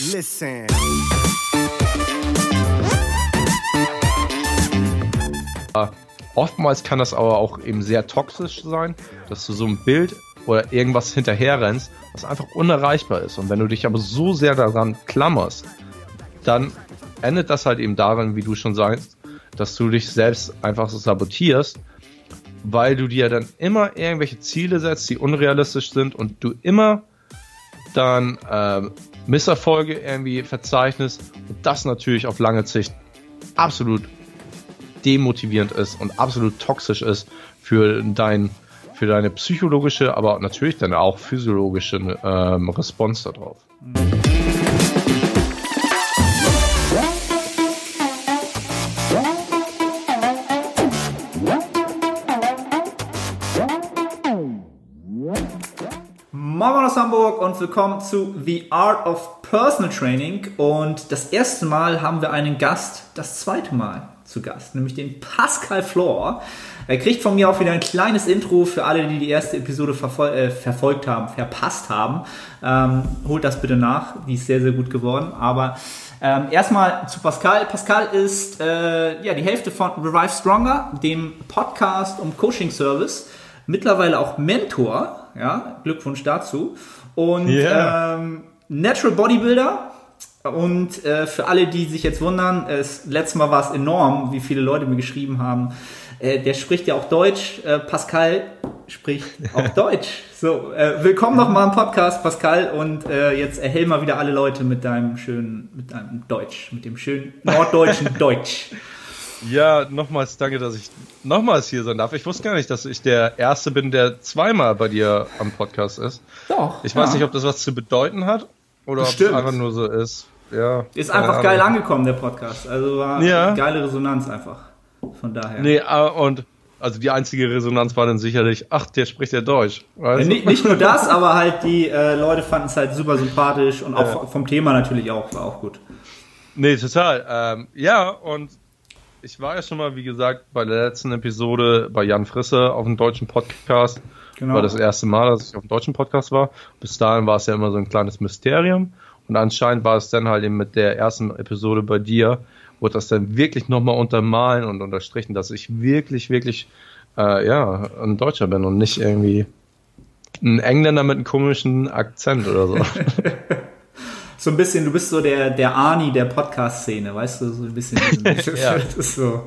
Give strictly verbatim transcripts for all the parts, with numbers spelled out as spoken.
Listen. Oftmals kann das aber auch eben sehr toxisch sein, dass du so ein Bild oder irgendwas hinterher rennst, was einfach unerreichbar ist. Und wenn du dich aber so sehr daran klammerst, dann endet das halt eben darin, wie du schon sagst, dass du dich selbst einfach so sabotierst, weil du dir dann immer irgendwelche Ziele setzt, die unrealistisch sind und du immer dann äh, Misserfolge irgendwie verzeichnest und das natürlich auf lange Sicht absolut demotivierend ist und absolut toxisch ist für dein, für deine psychologische, aber natürlich dann auch physiologische ähm, Response darauf. Moin aus Hamburg und willkommen zu The Art of Personal Training. Und das erste Mal haben wir einen Gast, das zweite Mal zu Gast, nämlich den Pascal Flor. Er kriegt von mir auch wieder ein kleines Intro für alle, die die erste Episode verfol- äh, verfolgt haben, verpasst haben. Ähm, holt das bitte nach, die ist sehr, sehr gut geworden. Aber ähm, erstmal zu Pascal. Pascal ist äh, ja die Hälfte von Revive Stronger, dem Podcast und Coaching-Service. Mittlerweile auch Mentor, ja, Glückwunsch dazu. Und yeah. ähm, Natural Bodybuilder. Und äh, für alle, die sich jetzt wundern, es, letztes Mal war es enorm, wie viele Leute mir geschrieben haben. Äh, der spricht ja auch Deutsch. Äh, Pascal spricht auch Deutsch. So, äh, willkommen nochmal im Podcast, Pascal. Und äh, jetzt erhell mal wieder alle Leute mit deinem schönen, mit deinem Deutsch, mit dem schönen norddeutschen Deutsch. Ja, nochmals danke, dass ich nochmals hier sein darf. Ich wusste gar nicht, dass ich der Erste bin, der zweimal bei dir am Podcast ist. Doch. Ich ja. weiß nicht, ob das was zu bedeuten hat oder ob es einfach nur so ist. Ja, ist einfach äh, geil angekommen, der Podcast. Also war ja. eine geile Resonanz einfach. Von daher. Nee, und also die einzige Resonanz war dann sicherlich, ach, der spricht ja Deutsch. Weißt ja, nicht, nicht nur das, aber halt die äh, Leute fanden es halt super sympathisch und auch ja. vom Thema natürlich auch, war auch gut. Nee, total. Ähm, ja, und ich war ja schon mal, wie gesagt, bei der letzten Episode bei Jan Frisse auf dem deutschen Podcast. Genau. War das erste Mal, dass ich auf dem deutschen Podcast war. Bis dahin war es ja immer so ein kleines Mysterium. Und anscheinend war es dann halt eben mit der ersten Episode bei dir, wurde das dann wirklich nochmal untermalen und unterstrichen, dass ich wirklich, wirklich, äh, ja, ein Deutscher bin und nicht irgendwie ein Engländer mit einem komischen Akzent oder so. So ein bisschen, du bist so der, der Arnie der Podcast-Szene, weißt du, so ein bisschen. Ja. Das ist so.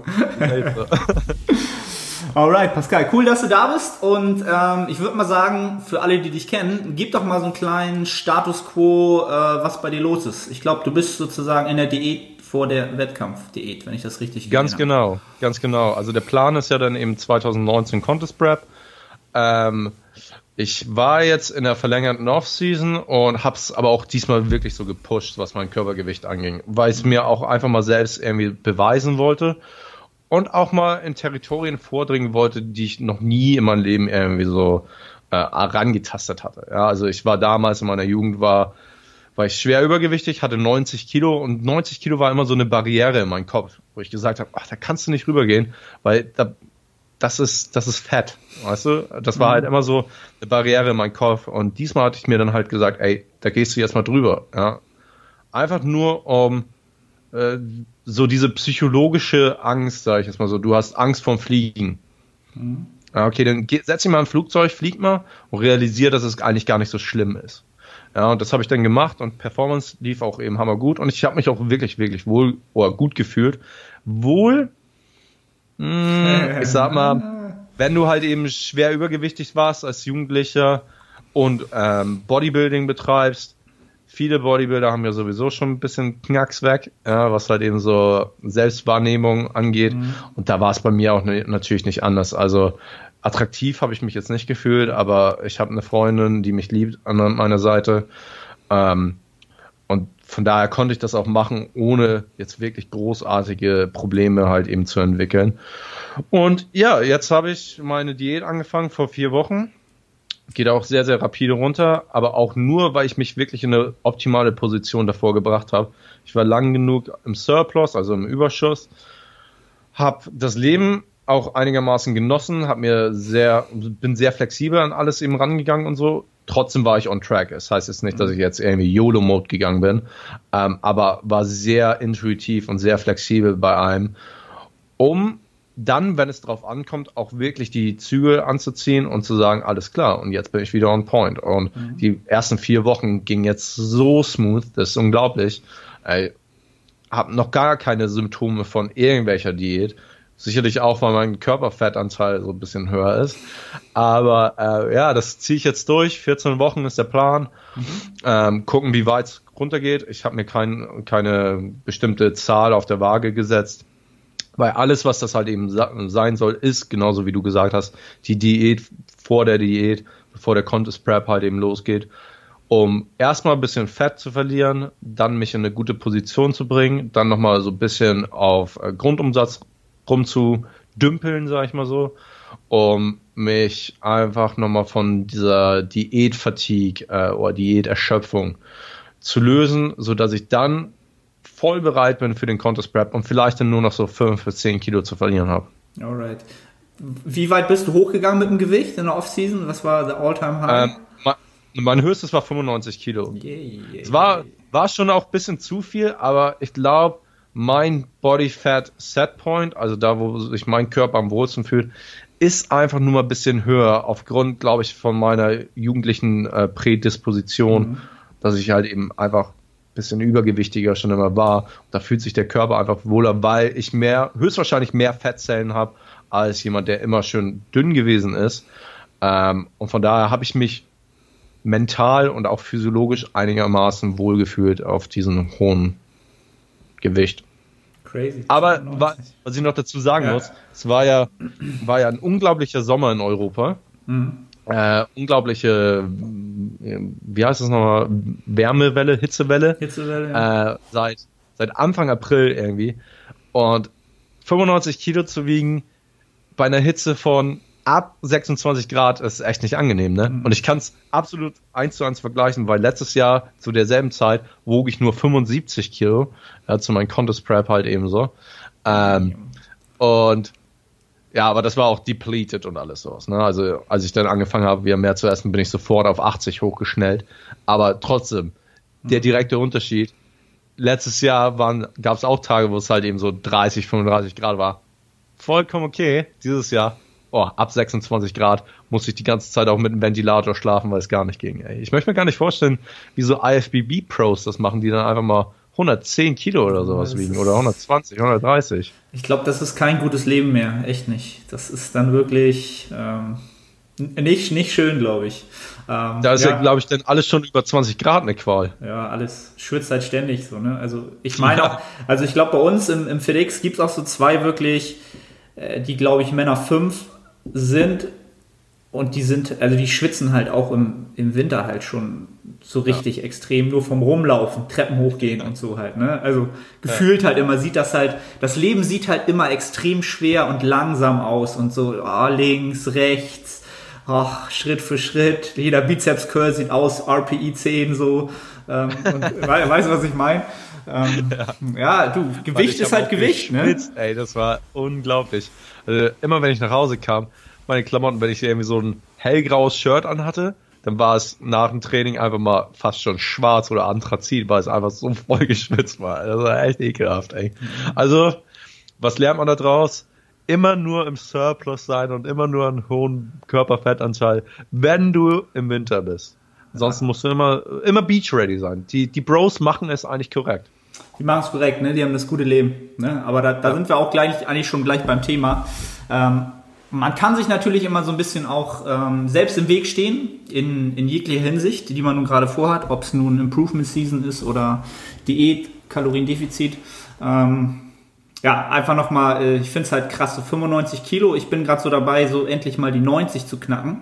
Alright, Pascal, cool, dass du da bist und ähm, ich würde mal sagen, für alle, die dich kennen, gib doch mal so einen kleinen Status Quo, äh, was bei dir los ist. Ich glaube, du bist sozusagen in der Diät vor der Wettkampfdiät, wenn ich das richtig Ganz habe. genau, ganz genau. Also der Plan ist ja dann eben zwanzig neunzehn Contest Prep. Ähm, ich war jetzt in der verlängerten Off-Season und hab's aber auch diesmal wirklich so gepusht, was mein Körpergewicht anging, weil ich es mir auch einfach mal selbst irgendwie beweisen wollte. Und auch mal in Territorien vordringen wollte, die ich noch nie in meinem Leben irgendwie so äh, herangetastet hatte. Ja, also ich war damals in meiner Jugend, war, war ich schwer übergewichtig, hatte neunzig Kilo und neunzig Kilo war immer so eine Barriere in meinem Kopf, wo ich gesagt habe, ach, da kannst du nicht rübergehen, weil da, das ist, das ist fett, weißt du? Das war mhm. halt immer so eine Barriere in meinem Kopf und diesmal hatte ich mir dann halt gesagt, ey, da gehst du jetzt mal drüber. Ja? Einfach nur um so diese psychologische Angst, sage ich jetzt mal so, du hast Angst vorm Fliegen. Mhm. Okay, dann geh, setz dich mal im Flugzeug, flieg mal und realisier, dass es eigentlich gar nicht so schlimm ist. Ja, und das habe ich dann gemacht und Performance lief auch eben hammergut und ich habe mich auch wirklich, wirklich wohl oder gut gefühlt. Wohl, mh, ich sag mal, wenn du halt eben schwer übergewichtig warst als Jugendlicher und ähm, Bodybuilding betreibst, viele Bodybuilder haben ja sowieso schon ein bisschen Knacks weg, ja, was halt eben so Selbstwahrnehmung angeht. Mhm. Und da war es bei mir auch ne, natürlich nicht anders. Also attraktiv habe ich mich jetzt nicht gefühlt, aber ich habe eine Freundin, die mich liebt an meiner Seite. Ähm, und von daher konnte ich das auch machen, ohne jetzt wirklich großartige Probleme halt eben zu entwickeln. Und ja, jetzt habe ich meine Diät angefangen vor vier Wochen. Geht auch sehr, sehr rapide runter, aber auch nur, weil ich mich wirklich in eine optimale Position davor gebracht habe. Ich war lang genug im Surplus, also im Überschuss, habe das Leben auch einigermaßen genossen, hab mir sehr, bin sehr flexibel an alles eben rangegangen und so. Trotzdem war ich on track. Das heißt jetzt nicht, dass ich jetzt irgendwie YOLO-Mode gegangen bin, ähm, aber war sehr intuitiv und sehr flexibel bei allem, um dann, wenn es drauf ankommt, auch wirklich die Zügel anzuziehen und zu sagen, alles klar, und jetzt bin ich wieder on point. Und mhm. die ersten vier Wochen gingen jetzt so smooth, das ist unglaublich. Ich habe noch gar keine Symptome von irgendwelcher Diät. Sicherlich auch, weil mein Körperfettanteil so ein bisschen höher ist. Aber äh, ja, das ziehe ich jetzt durch. vierzehn Wochen ist der Plan. Mhm. Ähm, gucken, wie weit es runtergeht. Ich habe mir kein, keine bestimmte Zahl auf der Waage gesetzt. Weil alles, was das halt eben sein soll, ist, genauso wie du gesagt hast, die Diät vor der Diät, bevor der Contest Prep halt eben losgeht, um erstmal ein bisschen Fett zu verlieren, dann mich in eine gute Position zu bringen, dann nochmal so ein bisschen auf Grundumsatz rumzudümpeln, sag ich mal so, um mich einfach nochmal von dieser Diät-Fatigue äh, oder Diäterschöpfung zu lösen, sodass ich dann voll bereit bin für den Contest Prep und vielleicht dann nur noch so fünf bis zehn Kilo zu verlieren habe. Alright. Wie weit bist du hochgegangen mit dem Gewicht in der Offseason? Was war der All-Time-High? Ähm, mein, mein höchstes war fünfundneunzig Kilo. Yeah, yeah, es war, war schon auch ein bisschen zu viel, aber ich glaube, mein Body Fat Set Point, also da, wo sich mein Körper am wohlsten fühlt, ist einfach nur mal ein bisschen höher, aufgrund, glaube ich, von meiner jugendlichen äh, Prädisposition, mhm. dass ich halt eben einfach ein bisschen übergewichtiger schon immer war. Und da fühlt sich der Körper einfach wohler, weil ich mehr, höchstwahrscheinlich mehr Fettzellen habe, als jemand, der immer schön dünn gewesen ist. Ähm, und von daher habe ich mich mental und auch physiologisch einigermaßen wohlgefühlt auf diesen hohen Gewicht. Crazy. Aber war, was ich noch dazu sagen ja. muss, es war ja, war ja ein unglaublicher Sommer in Europa. Mhm. Äh, unglaubliche, wie heißt das nochmal, Wärmewelle, Hitzewelle. Hitzewelle, ja. Äh, seit, seit Anfang April irgendwie. Und fünfundneunzig Kilo zu wiegen bei einer Hitze von ab sechsundzwanzig Grad ist echt nicht angenehm, ne? Mhm. Und ich kann es absolut eins zu eins vergleichen, weil letztes Jahr zu derselben Zeit wog ich nur fünfundsiebzig Kilo, ja, zu meinem Contest Prep halt ebenso. Ähm, mhm. Und ja, aber das war auch depleted und alles sowas, ne? Also als ich dann angefangen habe, wieder mehr zu essen, bin ich sofort auf achtzig hochgeschnellt. Aber trotzdem, mhm. der direkte Unterschied, letztes Jahr gab es auch Tage, wo es halt eben so dreißig, fünfunddreißig Grad war. Vollkommen okay. Dieses Jahr Oh, ab sechsundzwanzig Grad musste ich die ganze Zeit auch mit einem Ventilator schlafen, weil es gar nicht ging. Ey. Ich möchte mir gar nicht vorstellen, wie so I F B B-Pros das machen, die dann einfach mal hundertzehn Kilo oder sowas das wiegen oder hundertzwanzig, hundertdreißig. Ich glaube, das ist kein gutes Leben mehr, echt nicht. Das ist dann wirklich ähm, nicht, nicht schön, glaube ich. Ähm, da ist ja, ja glaube ich, dann alles schon über zwanzig Grad eine Qual. Ja, alles schwitzt halt ständig so, ne? Also ich meine ja. auch, also ich glaube, bei uns im, im FedEx gibt es auch so zwei wirklich, äh, die, glaube ich, Männer fünf sind und die sind, also die schwitzen halt auch im, im Winter halt schon so richtig ja. extrem, nur vom Rumlaufen, Treppen hochgehen und so halt, ne? Also gefühlt ja. halt immer sieht das halt, das Leben sieht halt immer extrem schwer und langsam aus und so, oh, links, rechts, oh, Schritt für Schritt, jeder Bizeps-Curl sieht aus, R P I zehn so, ähm, und weißt du, was ich meine? Ähm, ja. ja, du, Gewicht ist halt Gewicht, ne? Ey, das war unglaublich. Also, immer wenn ich nach Hause kam, meine Klamotten, wenn ich irgendwie so ein hellgraues Shirt anhatte, dann war es nach dem Training einfach mal fast schon schwarz oder Anthrazit, weil es einfach so voll geschwitzt war. Das war echt ekelhaft, ey. Also, was lernt man da draus? Immer nur im Surplus sein und immer nur einen hohen Körperfettanteil, wenn du im Winter bist. Ansonsten musst du immer, immer beach-ready sein. Die, die Bros machen es eigentlich korrekt. Die machen es korrekt, ne? Die haben das gute Leben. Ne? Aber da, da ja. sind wir auch gleich, eigentlich schon gleich beim Thema. Ähm, man kann sich natürlich immer so ein bisschen auch ähm, selbst im Weg stehen, in, in jeglicher Hinsicht, die man nun gerade vorhat, ob es nun Improvement Season ist oder Diät, Kaloriendefizit. Ähm, ja, einfach nochmal, äh, ich finde es halt krass, so fünfundneunzig Kilo. Ich bin gerade so dabei, so endlich mal die neunzig zu knacken.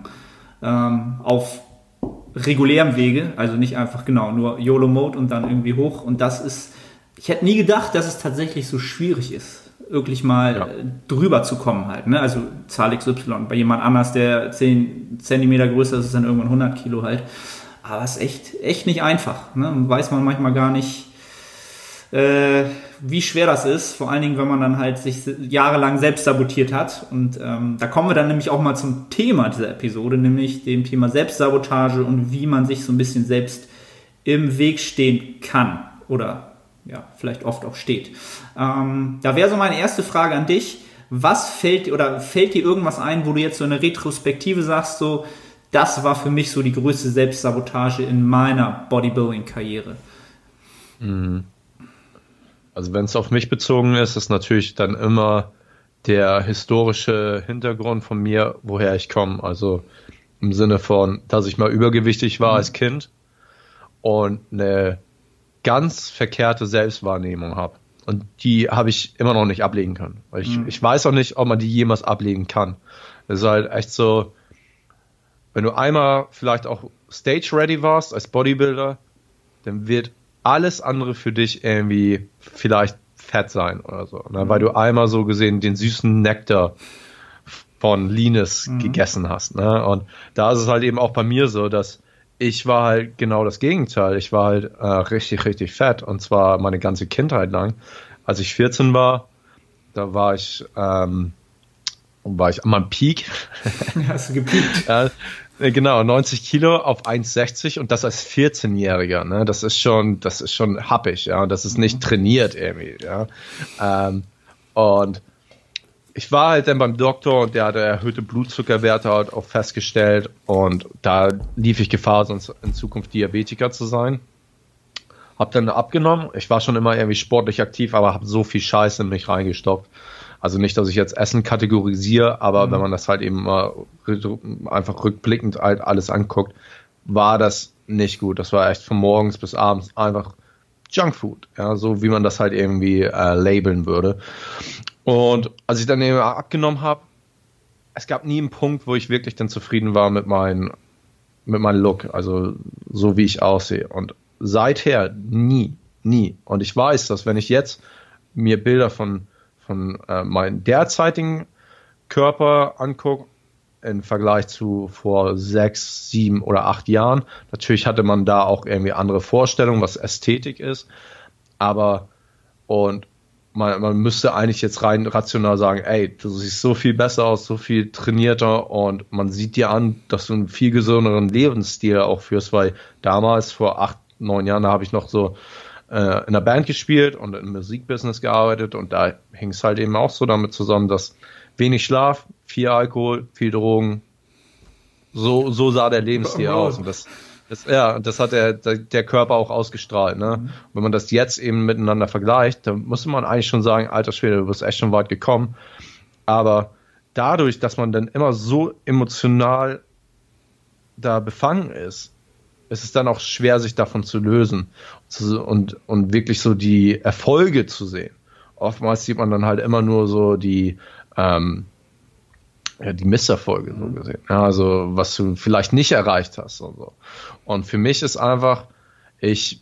Ähm, auf regulärem Wege, also nicht einfach genau, nur YOLO-Mode und dann irgendwie hoch. Und das ist, ich hätte nie gedacht, dass es tatsächlich so schwierig ist, wirklich mal ja. drüber zu kommen halt. Ne? Also Zahl X Y. Bei jemand anders, der zehn Zentimeter größer ist, ist dann irgendwann hundert Kilo halt. Aber es ist echt, echt nicht einfach. Ne? Weiß man manchmal gar nicht, äh, wie schwer das ist, vor allen Dingen, wenn man dann halt sich jahrelang selbst sabotiert hat. Und ähm, da kommen wir dann nämlich auch mal zum Thema dieser Episode, nämlich dem Thema Selbstsabotage und wie man sich so ein bisschen selbst im Weg stehen kann oder ja, vielleicht oft auch steht. Ähm, da wäre so meine erste Frage an dich. Was fällt oder fällt dir irgendwas ein, wo du jetzt so eine Retrospektive sagst, so, das war für mich so die größte Selbstsabotage in meiner Bodybuilding-Karriere? Mhm. Also wenn es auf mich bezogen ist, ist natürlich dann immer der historische Hintergrund von mir, woher ich komme. Also im Sinne von, dass ich mal übergewichtig war mhm. als Kind und eine ganz verkehrte Selbstwahrnehmung habe. Und die habe ich immer noch nicht ablegen können. Weil ich, mhm. ich weiß auch nicht, ob man die jemals ablegen kann. Das ist halt echt so, wenn du einmal vielleicht auch stage-ready warst als Bodybuilder, dann wird alles andere für dich irgendwie vielleicht fett sein oder so. Ne? Mhm. Weil du einmal so gesehen den süßen Nektar von Leanness mhm. gegessen hast. Ne? Und da ist es halt eben auch bei mir so, dass ich war halt genau das Gegenteil. Ich war halt äh, richtig, richtig fett und zwar meine ganze Kindheit lang. Als ich vierzehn war, da war ich, ähm, war ich an meinem Peak. Hast du gepiekt? Ja, genau, neunzig Kilo auf eins sechzig und das als vierzehnjähriger. Ne? Das ist schon, das ist schon happig, ja. Das ist nicht trainiert irgendwie, ja. Ähm, und ich war halt dann beim Doktor und der hatte erhöhte Blutzuckerwerte halt auch festgestellt und da lief ich Gefahr, sonst in Zukunft Diabetiker zu sein. Hab dann abgenommen. Ich war schon immer irgendwie sportlich aktiv, aber habe so viel Scheiße in mich reingestopft. Also nicht, dass ich jetzt Essen kategorisiere, aber mhm. wenn man das halt eben mal einfach rückblickend halt alles anguckt, war das nicht gut. Das war echt von morgens bis abends einfach Junkfood, ja, so wie man das halt irgendwie äh, labeln würde. Und als ich dann eben abgenommen habe, es gab nie einen Punkt, wo ich wirklich dann zufrieden war mit meinem mit meinem Look, also so wie ich aussehe. Und seither nie, nie. Und ich weiß, dass wenn ich jetzt mir Bilder von von äh, meinem derzeitigen Körper angucke, im Vergleich zu vor sechs, sieben oder acht Jahren, natürlich hatte man da auch irgendwie andere Vorstellungen, was Ästhetik ist, aber und man, man müsste eigentlich jetzt rein rational sagen, ey, du siehst so viel besser aus, so viel trainierter und man sieht dir an, dass du einen viel gesünderen Lebensstil auch führst, weil damals, vor acht, neun Jahren, da habe ich noch so äh, in einer Band gespielt und im Musikbusiness gearbeitet und da hing es halt eben auch so damit zusammen, dass wenig Schlaf, viel Alkohol, viel Drogen, so, so sah der Lebensstil oh, aus und das Das, ja, das hat der, der Körper auch ausgestrahlt. Ne? Mhm. Wenn man das jetzt eben miteinander vergleicht, dann muss man eigentlich schon sagen, alter Schwede, du bist echt schon weit gekommen. Aber dadurch, dass man dann immer so emotional da befangen ist, ist es dann auch schwer, sich davon zu lösen und, und wirklich so die Erfolge zu sehen. Oftmals sieht man dann halt immer nur so die ähm, ja, die Misserfolge so gesehen. Ja, also was du vielleicht nicht erreicht hast und so. Und für mich ist einfach, ich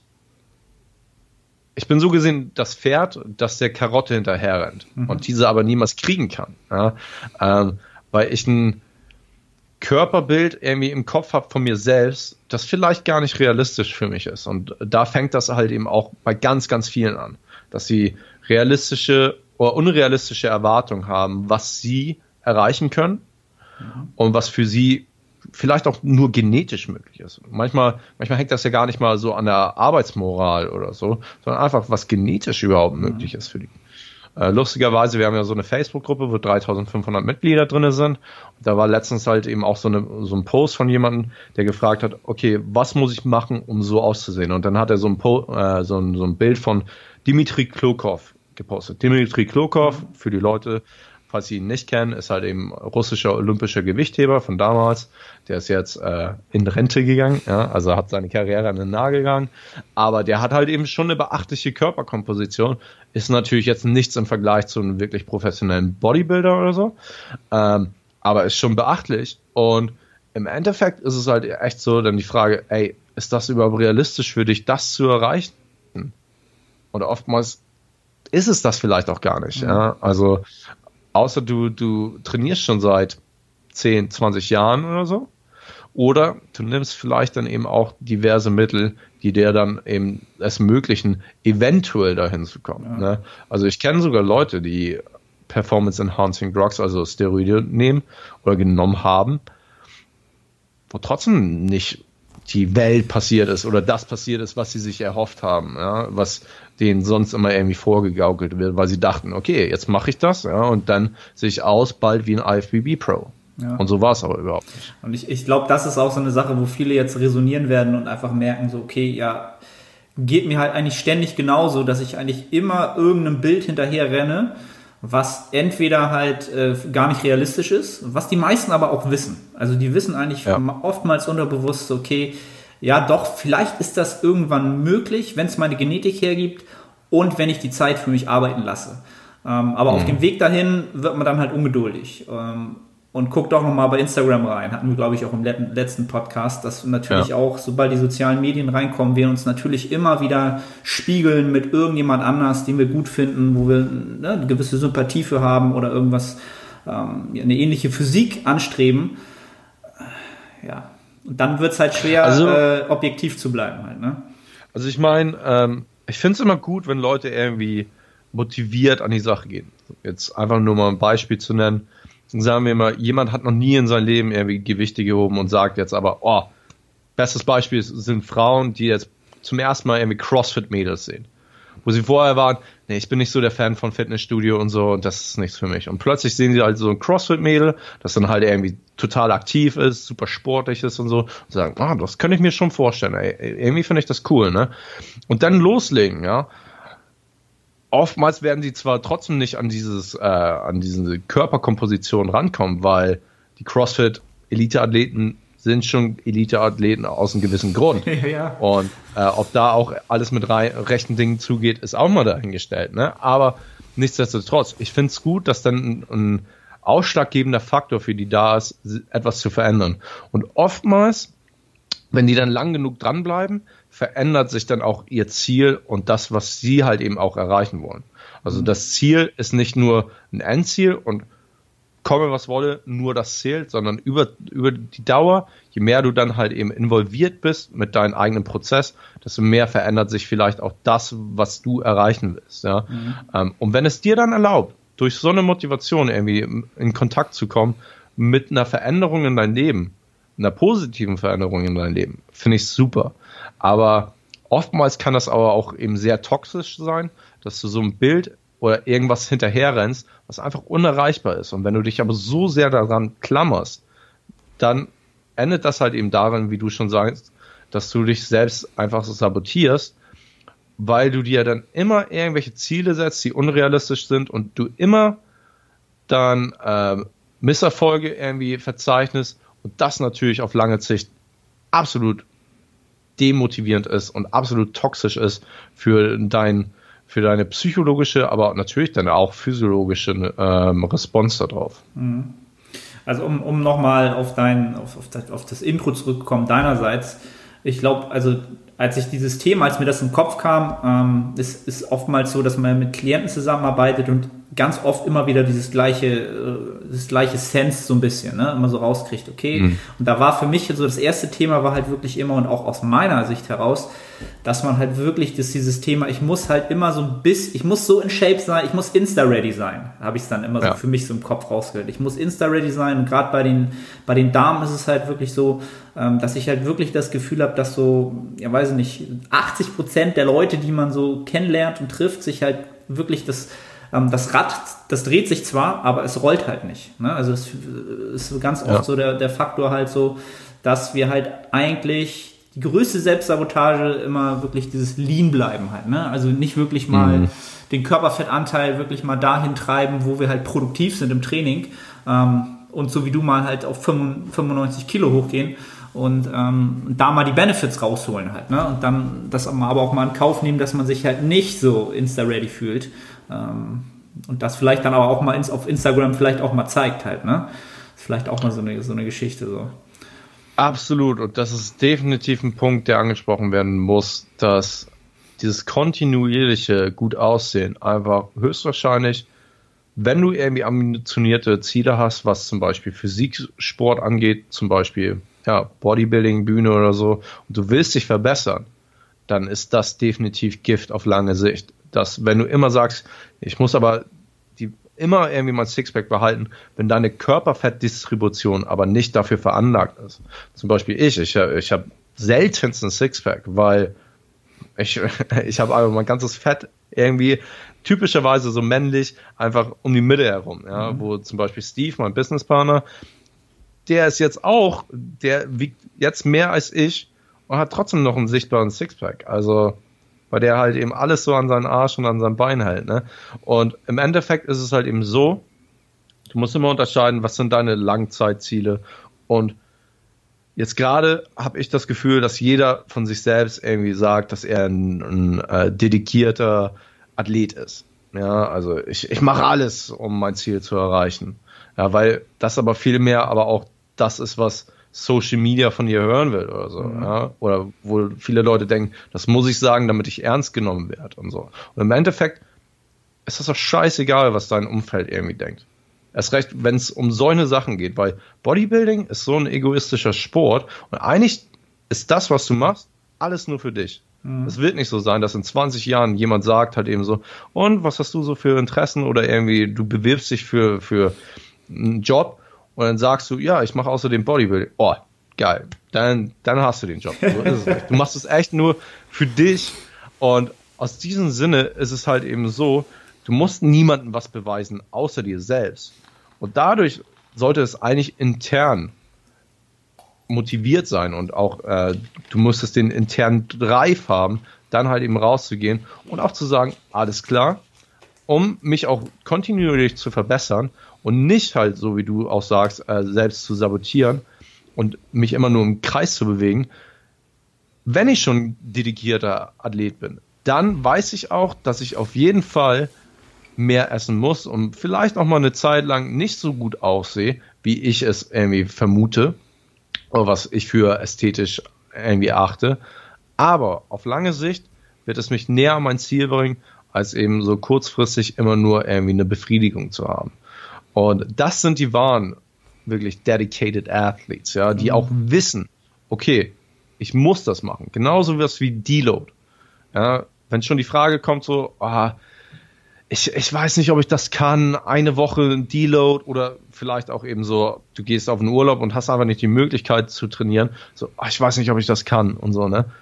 ich bin so gesehen das Pferd, das der Karotte hinterher rennt mhm. und diese aber niemals kriegen kann. Ja? Ähm, weil ich ein Körperbild irgendwie im Kopf habe von mir selbst, das vielleicht gar nicht realistisch für mich ist. Und da fängt das halt eben auch bei ganz, ganz vielen an, dass sie realistische oder unrealistische Erwartungen haben, was sie erreichen können mhm. und was für sie vielleicht auch nur genetisch möglich ist. Manchmal, manchmal hängt das ja gar nicht mal so an der Arbeitsmoral oder so, sondern einfach, was genetisch überhaupt mhm. möglich ist für die. Äh, lustigerweise, wir haben ja so eine Facebook-Gruppe, wo dreitausendfünfhundert Mitglieder drin sind. Und da war letztens halt eben auch so, eine, so ein Post von jemandem, der gefragt hat, okay, was muss ich machen, um so auszusehen? Und dann hat er so ein, po- äh, so ein, so ein Bild von Dmitri Klokov gepostet. Dmitri Klokov, mhm. für die Leute, falls Sie ihn nicht kennen, ist halt eben russischer olympischer Gewichtheber von damals. Der ist jetzt äh, in Rente gegangen, ja, also hat seine Karriere an den Nagel gegangen. Aber der hat halt eben schon eine beachtliche Körperkomposition. Ist natürlich jetzt nichts im Vergleich zu einem wirklich professionellen Bodybuilder oder so. Ähm, aber ist schon beachtlich. Und im Endeffekt ist es halt echt so dann die Frage, ey, ist das überhaupt realistisch für dich, das zu erreichen? Und oftmals ist es das vielleicht auch gar nicht. Mhm. Ja? Also außer du, du trainierst schon seit zehn, zwanzig Jahren oder so. Oder du nimmst vielleicht dann eben auch diverse Mittel, die dir dann eben es ermöglichen, eventuell dahin zu kommen. Ja. Ne? Also ich kenne sogar Leute, die Performance-Enhancing Drugs, also Steroide nehmen oder genommen haben, wo trotzdem nicht die Welt passiert ist oder das passiert ist, was sie sich erhofft haben, ja? Was denen sonst immer irgendwie vorgegaukelt wird, weil sie dachten, okay, jetzt mache ich das, ja, und dann sehe ich aus bald wie ein I F B B Pro. Ja. Und so war es aber überhaupt nicht. Und ich, ich glaube, das ist auch so eine Sache, wo viele jetzt resonieren werden und einfach merken, so, okay, ja, geht mir halt eigentlich ständig genauso, dass ich eigentlich immer irgendeinem Bild hinterher renne, was entweder halt äh, gar nicht realistisch ist, was die meisten aber auch wissen. Also die wissen eigentlich ja. oftmals unterbewusst, okay, ja doch, vielleicht ist das irgendwann möglich, wenn es meine Genetik hergibt und wenn ich die Zeit für mich arbeiten lasse. Ähm, aber mhm. auf dem Weg dahin wird man dann halt ungeduldig. Ähm, Und guckt doch nochmal bei Instagram rein. Hatten wir, glaube ich, auch im letzten Podcast, dass natürlich ja. auch, sobald die sozialen Medien reinkommen, wir uns natürlich immer wieder spiegeln mit irgendjemand anders, den wir gut finden, wo wir ne, eine gewisse Sympathie für haben oder irgendwas, ähm, eine ähnliche Physik anstreben. Ja. Und dann wird es halt schwer, also, äh, objektiv zu bleiben halt, ne? Also ich meine, ähm, ich finde es immer gut, wenn Leute irgendwie motiviert an die Sache gehen. Jetzt einfach nur mal ein Beispiel zu nennen. Sagen wir mal, jemand hat noch nie in seinem Leben irgendwie Gewichte gehoben und sagt jetzt aber, oh, bestes Beispiel sind Frauen, die jetzt zum ersten Mal irgendwie CrossFit-Mädels sehen. Wo sie vorher waren, nee, ich bin nicht so der Fan von Fitnessstudio und so und das ist nichts für mich. Und plötzlich sehen sie halt so ein CrossFit-Mädel, das dann halt irgendwie total aktiv ist, super sportlich ist und so und sagen, ah, das könnte ich mir schon vorstellen, ey, irgendwie finde ich das cool, ne? Und dann loslegen, ja. Oftmals werden sie zwar trotzdem nicht an dieses, äh, an diese Körperkomposition rankommen, weil die CrossFit-Elite-Athleten sind schon Elite-Athleten aus einem gewissen Grund. Ja, ja. Und äh, ob da auch alles mit rei- rechten Dingen zugeht, ist auch mal dahingestellt. Ne? Aber nichtsdestotrotz, ich finde es gut, dass dann ein, ein ausschlaggebender Faktor für die da ist, etwas zu verändern. Und oftmals, wenn die dann lang genug dranbleiben, verändert sich dann auch ihr Ziel und das, was sie halt eben auch erreichen wollen. Also das Ziel ist nicht nur ein Endziel und komme was wolle, nur das zählt, sondern über, über die Dauer, je mehr du dann halt eben involviert bist mit deinem eigenen Prozess, desto mehr verändert sich vielleicht auch das, was du erreichen willst. Ja? Mhm. Ähm, und wenn es dir dann erlaubt, durch so eine Motivation irgendwie in Kontakt zu kommen mit einer Veränderung in dein Leben, einer positiven Veränderung in dein Leben, finde ich super. Aber oftmals kann das aber auch eben sehr toxisch sein, dass du so ein Bild oder irgendwas hinterherrennst, was einfach unerreichbar ist. Und wenn du dich aber so sehr daran klammerst, dann endet das halt eben darin, wie du schon sagst, dass du dich selbst einfach so sabotierst, weil du dir dann immer irgendwelche Ziele setzt, die unrealistisch sind und du immer dann äh, Misserfolge irgendwie verzeichnest und das natürlich auf lange Sicht absolut demotivierend ist und absolut toxisch ist für dein für deine psychologische, aber natürlich dann auch physiologische ähm, Response darauf. Also um, um nochmal auf dein, auf, auf, das, auf das Intro zurückzukommen deinerseits, ich glaube, also als ich dieses Thema, als mir das im Kopf kam, ähm, ist, ist oftmals so, dass man mit Klienten zusammenarbeitet und ganz oft immer wieder dieses gleiche, äh, das gleiche Sense so ein bisschen, ne, immer so rauskriegt, okay. Mhm. Und da war für mich so das erste Thema war halt wirklich immer und auch aus meiner Sicht heraus, dass man halt wirklich, dass dieses Thema, ich muss halt immer so ein bisschen, ich muss so in Shape sein, ich muss Insta-ready sein, habe ich es dann immer ja. so für mich so im Kopf rausgehört. Ich muss Insta-ready sein und gerade bei den, bei den Damen ist es halt wirklich so, ähm, dass ich halt wirklich das Gefühl habe, dass so, ja weiß ich nicht, achtzig Prozent der Leute, die man so kennenlernt und trifft, sich halt wirklich das Das Rad, das dreht sich zwar, aber es rollt halt nicht. Ne? Also es ist ganz oft ja. so der, der Faktor halt so, dass wir halt eigentlich die größte Selbstsabotage immer wirklich dieses Lean bleiben halt. Ne? Also nicht wirklich mal mhm. den Körperfettanteil wirklich mal dahin treiben, wo wir halt produktiv sind im Training ähm, und so wie du mal halt auf fünfundneunzig Kilo hochgehen und ähm, da mal die Benefits rausholen halt. Ne? Und dann das aber auch mal in Kauf nehmen, dass man sich halt nicht so Insta-ready fühlt. Und das vielleicht dann aber auch mal ins, auf Instagram vielleicht auch mal zeigt halt, ne? Ist vielleicht auch mal so eine, so eine Geschichte so. Absolut, und das ist definitiv ein Punkt, der angesprochen werden muss, dass dieses kontinuierliche gut Aussehen einfach höchstwahrscheinlich, wenn du irgendwie ambitionierte Ziele hast, was zum Beispiel Physiksport angeht, zum Beispiel ja, Bodybuilding, Bühne oder so, und du willst dich verbessern, dann ist das definitiv Gift auf lange Sicht. Dass, wenn du immer sagst, ich muss aber die, immer irgendwie mein Sixpack behalten, wenn deine Körperfettdistribution aber nicht dafür veranlagt ist. Zum Beispiel ich, ich, ich habe seltenst ein Sixpack, weil ich, ich habe einfach mein ganzes Fett irgendwie typischerweise so männlich einfach um die Mitte herum, ja, mhm. wo zum Beispiel Steve, mein Businesspartner, der ist jetzt auch, der wiegt jetzt mehr als ich und hat trotzdem noch einen sichtbaren Sixpack, also weil der halt eben alles so an seinen Arsch und an sein Bein hält, ne? Und im Endeffekt ist es halt eben so, du musst immer unterscheiden, was sind deine Langzeitziele, und jetzt gerade habe ich das Gefühl, dass jeder von sich selbst irgendwie sagt, dass er ein, ein äh, dedizierter Athlet ist. Ja, also ich, ich mache alles, um mein Ziel zu erreichen. Ja, weil das aber viel mehr aber auch das ist, was Social Media von dir hören will oder so. Mhm. Ja, oder wo viele Leute denken, das muss ich sagen, damit ich ernst genommen werde und so. Und im Endeffekt ist das doch scheißegal, was dein Umfeld irgendwie denkt. Erst recht, wenn es um solche Sachen geht, weil Bodybuilding ist so ein egoistischer Sport und eigentlich ist das, was du machst, alles nur für dich. Mhm. Es wird nicht so sein, dass in zwanzig Jahren jemand sagt halt eben so, und was hast du so für Interessen, oder irgendwie du bewirbst dich für, für einen Job und dann sagst du, ja, ich mache außerdem Bodybuilding. Oh, geil, dann, dann hast du den Job. So ist es nicht. Du machst es echt nur für dich, und aus diesem Sinne ist es halt eben so, du musst niemandem was beweisen, außer dir selbst. Und dadurch sollte es eigentlich intern motiviert sein und auch äh, du musstest den internen Drive haben, dann halt eben rauszugehen und auch zu sagen, alles klar, um mich auch kontinuierlich zu verbessern und nicht halt, so wie du auch sagst, äh, selbst zu sabotieren und mich immer nur im Kreis zu bewegen. Wenn ich schon dedizierter Athlet bin, dann weiß ich auch, dass ich auf jeden Fall mehr essen muss und vielleicht auch mal eine Zeit lang nicht so gut aussehe, wie ich es irgendwie vermute oder was ich für ästhetisch irgendwie achte. Aber auf lange Sicht wird es mich näher an mein Ziel bringen, als eben so kurzfristig immer nur irgendwie eine Befriedigung zu haben. Und das sind die wahren, wirklich dedicated Athletes, ja, die mhm. auch wissen, okay, ich muss das machen. Genauso was wie Deload. Ja, wenn schon die Frage kommt so, ah, Ich, ich weiß nicht, ob ich das kann, eine Woche Deload oder vielleicht auch eben so, du gehst auf einen Urlaub und hast einfach nicht die Möglichkeit zu trainieren. So, ach, ich weiß nicht, ob ich das kann und so, ne?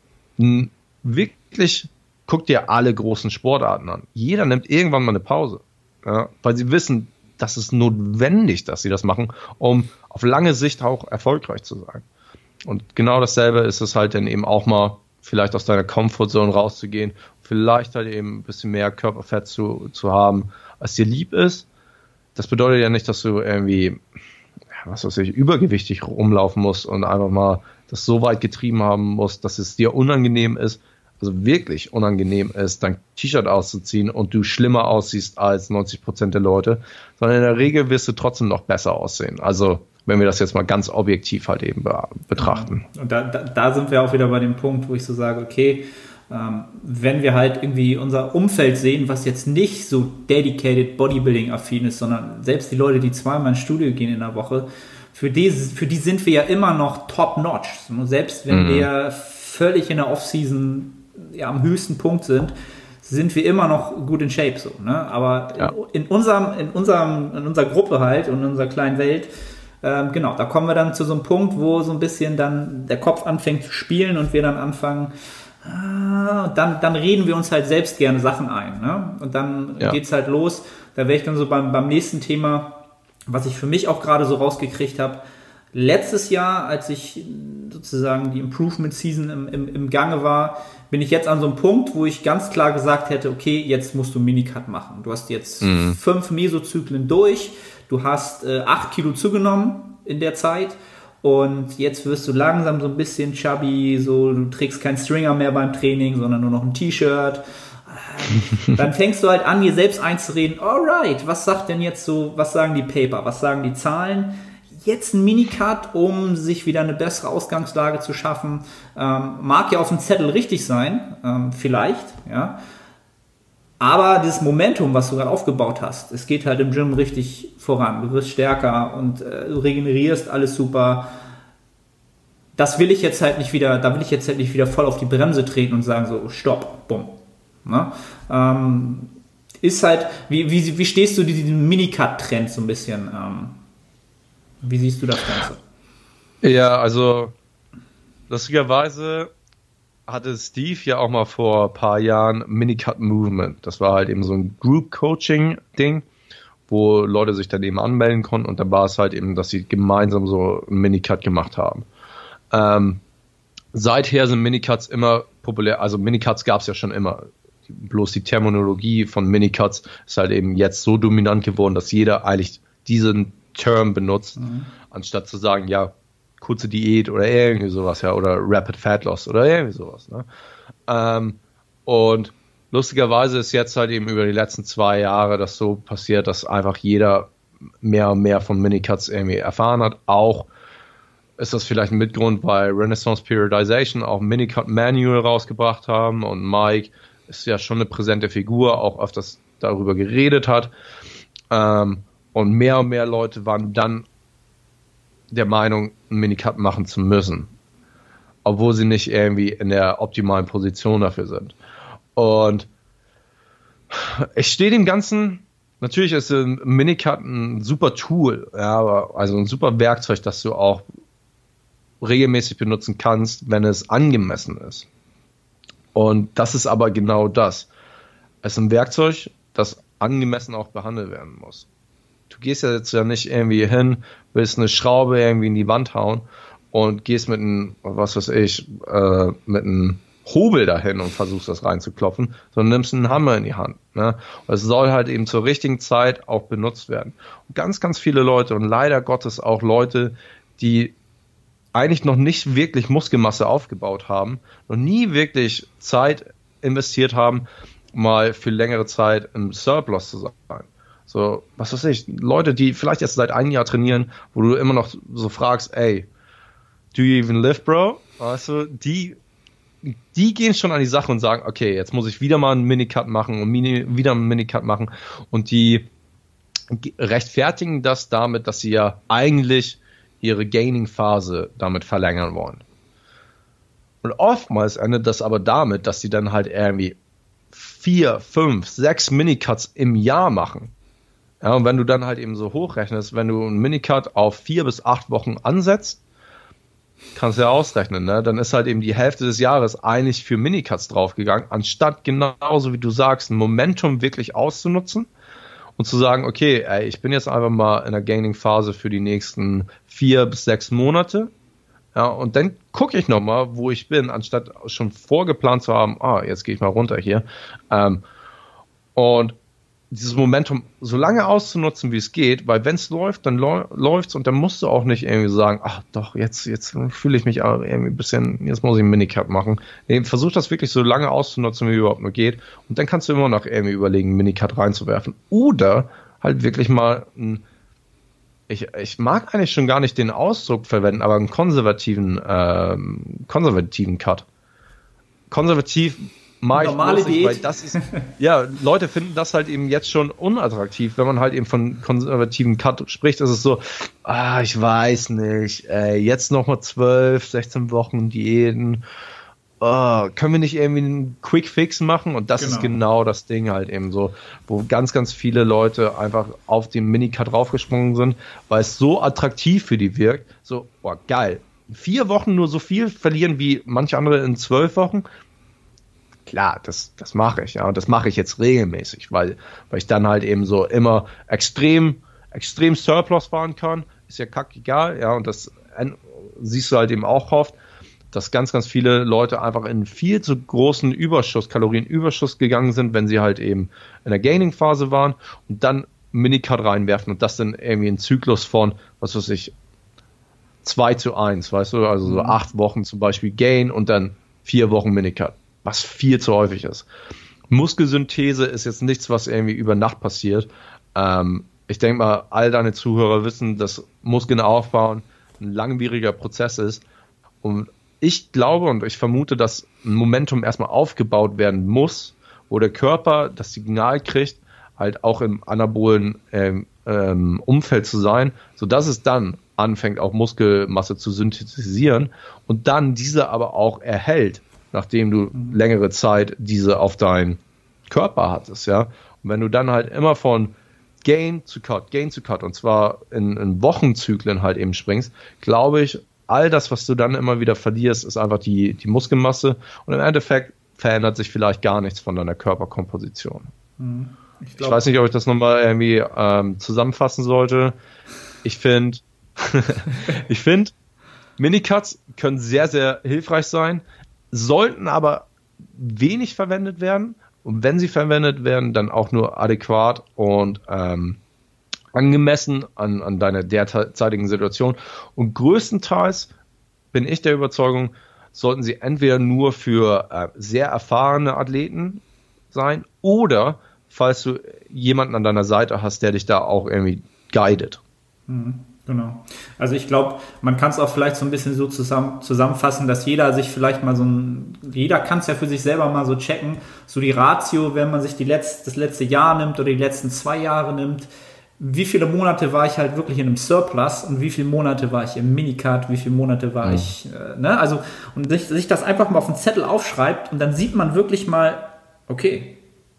Wirklich, guck dir alle großen Sportarten an. Jeder nimmt irgendwann mal eine Pause, ja, weil sie wissen, das ist notwendig, dass sie das machen, um auf lange Sicht auch erfolgreich zu sein. Und genau dasselbe ist es halt dann eben auch mal, vielleicht aus deiner Comfortzone rauszugehen, vielleicht halt eben ein bisschen mehr Körperfett zu, zu haben, als dir lieb ist. Das bedeutet ja nicht, dass du irgendwie, was weiß ich, übergewichtig rumlaufen musst und einfach mal das so weit getrieben haben musst, dass es dir unangenehm ist, also wirklich unangenehm ist, dein T-Shirt auszuziehen und du schlimmer aussiehst als neunzig Prozent der Leute, sondern in der Regel wirst du trotzdem noch besser aussehen. Also wenn wir das jetzt mal ganz objektiv halt eben be- betrachten. Ja. Und da, da, da sind wir auch wieder bei dem Punkt, wo ich so sage, okay, ähm, wenn wir halt irgendwie unser Umfeld sehen, was jetzt nicht so dedicated Bodybuilding-affin ist, sondern selbst die Leute, die zweimal ins Studio gehen in der Woche, für die, für die sind wir ja immer noch top-notch. Selbst wenn mhm. wir völlig in der Off-Season ja, am höchsten Punkt sind, sind wir immer noch gut in Shape. So, ne? Aber ja. in, in, unserem, in, unserem, in unserer Gruppe halt und in unserer kleinen Welt, Ähm, genau, da kommen wir dann zu so einem Punkt, wo so ein bisschen dann der Kopf anfängt zu spielen und wir dann anfangen, ah, dann, dann reden wir uns halt selbst gerne Sachen ein. Ne? Und dann ja. geht's halt los. Da wäre ich dann so beim, beim nächsten Thema, was ich für mich auch gerade so rausgekriegt habe. Letztes Jahr, als ich sozusagen die Improvement Season im, im, im Gange war, bin ich jetzt an so einem Punkt, wo ich ganz klar gesagt hätte, okay, jetzt musst du einen Minicut machen. Du hast jetzt mhm. fünf Mesozyklen durch. Du hast äh, acht Kilo zugenommen in der Zeit und jetzt wirst du langsam so ein bisschen chubby, so du trägst keinen Stringer mehr beim Training, sondern nur noch ein T-Shirt. Äh, dann fängst du halt an, dir selbst einzureden, alright, was sagt denn jetzt so, was sagen die Paper, was sagen die Zahlen? Jetzt ein Minicut, um sich wieder eine bessere Ausgangslage zu schaffen. Ähm, mag ja auf dem Zettel richtig sein, ähm, vielleicht, ja. Aber dieses Momentum, was du gerade aufgebaut hast, es geht halt im Gym richtig voran. Du wirst stärker und äh, du regenerierst, alles super. das will ich jetzt halt nicht wieder, da will ich jetzt halt nicht wieder voll auf die Bremse treten und sagen so, stopp, bumm. Ne? Ähm, ist halt, wie, wie, wie stehst du diesem Minicut-Trend so ein bisschen? Ähm, wie siehst du das Ganze? Ja, also lustigerweise hatte Steve ja auch mal vor ein paar Jahren Minicut Movement. Das war halt eben so ein Group-Coaching-Ding, wo Leute sich dann eben anmelden konnten und dann war es halt eben, dass sie gemeinsam so einen Minicut gemacht haben. Ähm, seither sind Minicuts immer populär, also Minicuts gab es ja schon immer. Bloß die Terminologie von Minicuts ist halt eben jetzt so dominant geworden, dass jeder eigentlich diesen Term benutzt, mhm. anstatt zu sagen, ja, kurze Diät oder irgendwie sowas, ja, oder Rapid Fat Loss oder irgendwie sowas. Ne? Ähm, und lustigerweise ist jetzt halt eben über die letzten zwei Jahre das so passiert, dass einfach jeder mehr und mehr von Minicuts irgendwie erfahren hat. Auch ist das vielleicht ein Mitgrund, weil Renaissance Periodization auch ein Minicut Manual rausgebracht haben und Mike ist ja schon eine präsente Figur, auch öfters darüber geredet hat. Ähm, und mehr und mehr Leute waren dann der Meinung, einen Minicut machen zu müssen. Obwohl sie nicht irgendwie in der optimalen Position dafür sind. Und ich stehe dem Ganzen, natürlich ist ein Minicut ein super Tool, ja, aber also ein super Werkzeug, das du auch regelmäßig benutzen kannst, wenn es angemessen ist. Und das ist aber genau das. Es ist ein Werkzeug, das angemessen auch behandelt werden muss. Du gehst ja jetzt ja nicht irgendwie hin, willst eine Schraube irgendwie in die Wand hauen und gehst mit einem, was weiß ich, äh, mit einem Hobel dahin und versuchst das reinzuklopfen, sondern nimmst einen Hammer in die Hand. Ne? Und es soll halt eben zur richtigen Zeit auch benutzt werden. Und ganz, ganz viele Leute und leider Gottes auch Leute, die eigentlich noch nicht wirklich Muskelmasse aufgebaut haben, noch nie wirklich Zeit investiert haben, mal für längere Zeit im Surplus zu sein. So, was weiß ich, Leute, die vielleicht erst seit einem Jahr trainieren, wo du immer noch so fragst, ey, do you even live, bro? Weißt du, die, die gehen schon an die Sache und sagen, okay, jetzt muss ich wieder mal einen Minicut machen und Mini, wieder einen Minicut machen und die rechtfertigen das damit, dass sie ja eigentlich ihre Gaining-Phase damit verlängern wollen. Und oftmals endet das aber damit, dass sie dann halt irgendwie vier, fünf, sechs Minicuts im Jahr machen. Ja, und wenn du dann halt eben so hochrechnest, wenn du einen Minicut auf vier bis acht Wochen ansetzt, kannst du ja ausrechnen, ne? Dann ist halt eben die Hälfte des Jahres eigentlich für Minicuts draufgegangen, anstatt genauso wie du sagst, ein Momentum wirklich auszunutzen und zu sagen, okay, ey, ich bin jetzt einfach mal in der Gaining-Phase für die nächsten vier bis sechs Monate. Ja, und dann gucke ich nochmal, wo ich bin, anstatt schon vorgeplant zu haben, ah, jetzt gehe ich mal runter hier. Ähm, und dieses Momentum so lange auszunutzen, wie es geht, weil wenn es läuft, dann läuft's und dann musst du auch nicht irgendwie sagen, ach doch, jetzt, jetzt fühle ich mich irgendwie ein bisschen, jetzt muss ich einen Minicut machen. Nee, versuch das wirklich so lange auszunutzen, wie überhaupt nur geht und dann kannst du immer noch irgendwie überlegen, einen Minicut reinzuwerfen oder halt wirklich mal ein, ich, ich mag eigentlich schon gar nicht den Ausdruck verwenden, aber einen konservativen, ähm, konservativen Cut. Konservativ mag ich normale nicht, weil das ist, ja, Leute finden das halt eben jetzt schon unattraktiv, wenn man halt eben von konservativen Cut spricht, ist es so, ah, ich weiß nicht, ey, jetzt nochmal zwölf, sechzehn Wochen Diäten, oh, können wir nicht irgendwie einen Quick Fix machen? Und das genau. ist genau das Ding halt eben so, wo ganz, ganz viele Leute einfach auf den Minicut draufgesprungen sind, weil es so attraktiv für die wirkt, so, boah, geil, vier Wochen nur so viel verlieren wie manche andere in zwölf Wochen, klar, das, das mache ich, ja, und das mache ich jetzt regelmäßig, weil, weil ich dann halt eben so immer extrem, extrem Surplus fahren kann, ist ja kackegal, ja, und das siehst du halt eben auch oft, dass ganz, ganz viele Leute einfach in viel zu großen Überschuss, Kalorienüberschuss gegangen sind, wenn sie halt eben in der Gaining-Phase waren und dann Minicut reinwerfen und das dann irgendwie ein Zyklus von, was weiß ich, zwei zu eins, weißt du, also so acht Wochen zum Beispiel Gain und dann vier Wochen Minicut. Was viel zu häufig ist. Muskelsynthese ist jetzt nichts, was irgendwie über Nacht passiert. Ähm, ich denke mal, all deine Zuhörer wissen, dass Muskeln aufbauen ein langwieriger Prozess ist. Und ich glaube und ich vermute, dass ein Momentum erstmal aufgebaut werden muss, wo der Körper das Signal kriegt, halt auch im anabolen ähm, ähm, Umfeld zu sein, sodass es dann anfängt auch Muskelmasse zu synthetisieren und dann diese aber auch erhält, nachdem du längere Zeit diese auf deinen Körper hattest, ja. Und wenn du dann halt immer von Gain zu Cut, Gain zu Cut und zwar in, in Wochenzyklen halt eben springst, glaube ich, all das, was du dann immer wieder verlierst, ist einfach die, die Muskelmasse und im Endeffekt verändert sich vielleicht gar nichts von deiner Körperkomposition. Ich, glaub, ich weiß nicht, ob ich das nochmal irgendwie ähm, zusammenfassen sollte. Ich finde, ich finde, Minicuts können sehr, sehr hilfreich sein, sollten aber wenig verwendet werden. Und wenn sie verwendet werden, dann auch nur adäquat und ähm, angemessen an, an deiner derzeitigen Situation. Und größtenteils bin ich der Überzeugung, sollten sie entweder nur für äh, sehr erfahrene Athleten sein oder falls du jemanden an deiner Seite hast, der dich da auch irgendwie guidet. Mhm. Genau. Also ich glaube, man kann es auch vielleicht so ein bisschen so zusammen, zusammenfassen, dass jeder sich vielleicht mal so ein, jeder kann es ja für sich selber mal so checken, so die Ratio, wenn man sich die letzt, das letzte Jahr nimmt oder die letzten zwei Jahre nimmt, wie viele Monate war ich halt wirklich in einem Surplus und wie viele Monate war ich im Minicut, wie viele Monate war mhm. ich, äh, ne, also und sich, sich das einfach mal auf einen Zettel aufschreibt und dann sieht man wirklich mal, okay,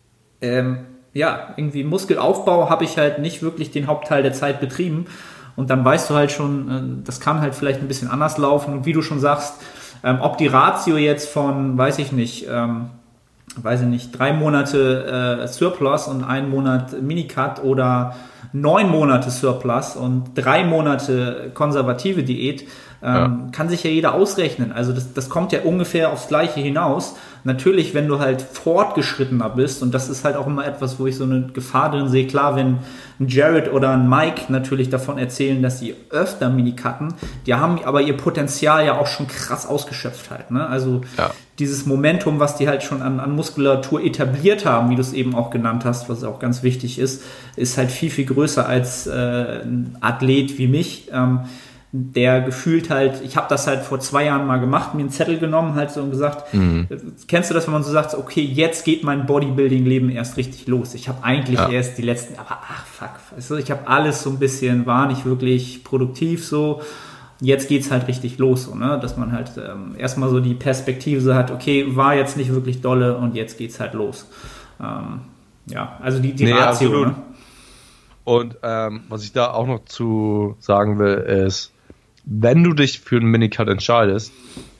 ähm, ja, irgendwie Muskelaufbau habe ich halt nicht wirklich den Hauptteil der Zeit betrieben. Und dann weißt du halt schon, das kann halt vielleicht ein bisschen anders laufen. Und wie du schon sagst, ähm, ob die Ratio jetzt von, weiß ich nicht, ähm, weiß ich nicht, drei Monate äh, Surplus und ein Monat Minicut oder neun Monate Surplus und drei Monate konservative Diät, ähm, ja. kann sich ja jeder ausrechnen. Also das, das kommt ja ungefähr aufs Gleiche hinaus. Natürlich, wenn du halt fortgeschrittener bist, und das ist halt auch immer etwas, wo ich so eine Gefahr drin sehe, klar, wenn ein Jared oder ein Mike natürlich davon erzählen, dass sie öfter Minicutten, die haben aber ihr Potenzial ja auch schon krass ausgeschöpft halt, ne? Also ja. dieses Momentum, was die halt schon an, an Muskulatur etabliert haben, wie du es eben auch genannt hast, was auch ganz wichtig ist, ist halt viel, viel größer als äh, ein Athlet wie mich, ähm, der gefühlt halt, ich habe das halt vor zwei Jahren mal gemacht, mir einen Zettel genommen halt so und gesagt, mhm. kennst du das, wenn man so sagt, okay, jetzt geht mein Bodybuilding-Leben erst richtig los. Ich habe eigentlich ja. erst die letzten, aber ach fuck, weißt du, ich habe alles so ein bisschen, war nicht wirklich produktiv so. Jetzt geht's halt richtig los, so, ne? Dass man halt ähm, erstmal so die Perspektive so hat, okay, war jetzt nicht wirklich dolle und jetzt geht's halt los. Ähm, ja, also die, die nee, Ratio. Absolut. Ne? Und ähm, was ich da auch noch zu sagen will, ist, wenn du dich für einen Minicut entscheidest,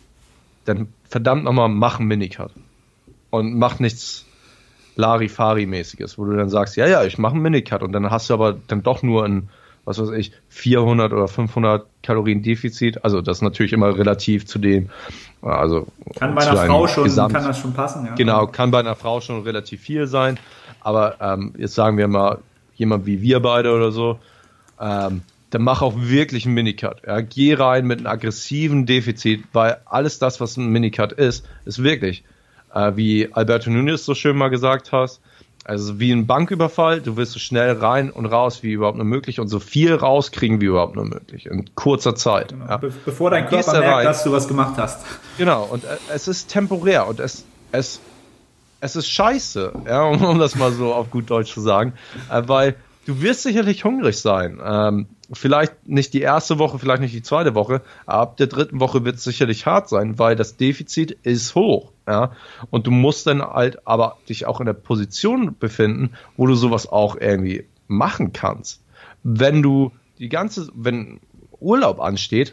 dann verdammt nochmal mach einen Minicut. Und mach nichts Larifari-mäßiges, wo du dann sagst, ja, ja, ich mache einen Minicut und dann hast du aber dann doch nur ein, was weiß ich, vierhundert oder fünfhundert Kalorien Defizit. Also das ist natürlich immer relativ zu dem, also kann bei einer Frau schon, Gesamt, kann das schon passen, ja. Genau, kann bei einer Frau schon relativ viel sein, aber ähm, jetzt sagen wir mal, jemand wie wir beide oder so, ähm, dann mach auch wirklich einen Minicut. Ja? Geh rein mit einem aggressiven Defizit, weil alles das, was ein Minicut ist, ist wirklich, äh, wie Alberto Núñez so schön mal gesagt hat, also wie ein Banküberfall, du willst so schnell rein und raus wie überhaupt nur möglich und so viel rauskriegen wie überhaupt nur möglich in kurzer Zeit. Genau. Ja? Be- bevor dein Körper merkt, rein, dass du was gemacht hast. Genau, und äh, es ist temporär und es, es, es ist scheiße, ja, um, um das mal so auf gut Deutsch zu sagen, äh, weil du wirst sicherlich hungrig sein. Ähm, vielleicht nicht die erste Woche, vielleicht nicht die zweite Woche, aber ab der dritten Woche wird es sicherlich hart sein, weil das Defizit ist hoch. Ja? Und du musst dann halt aber dich auch in der Position befinden, wo du sowas auch irgendwie machen kannst. Wenn du die ganze, wenn Urlaub ansteht,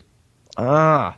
ah,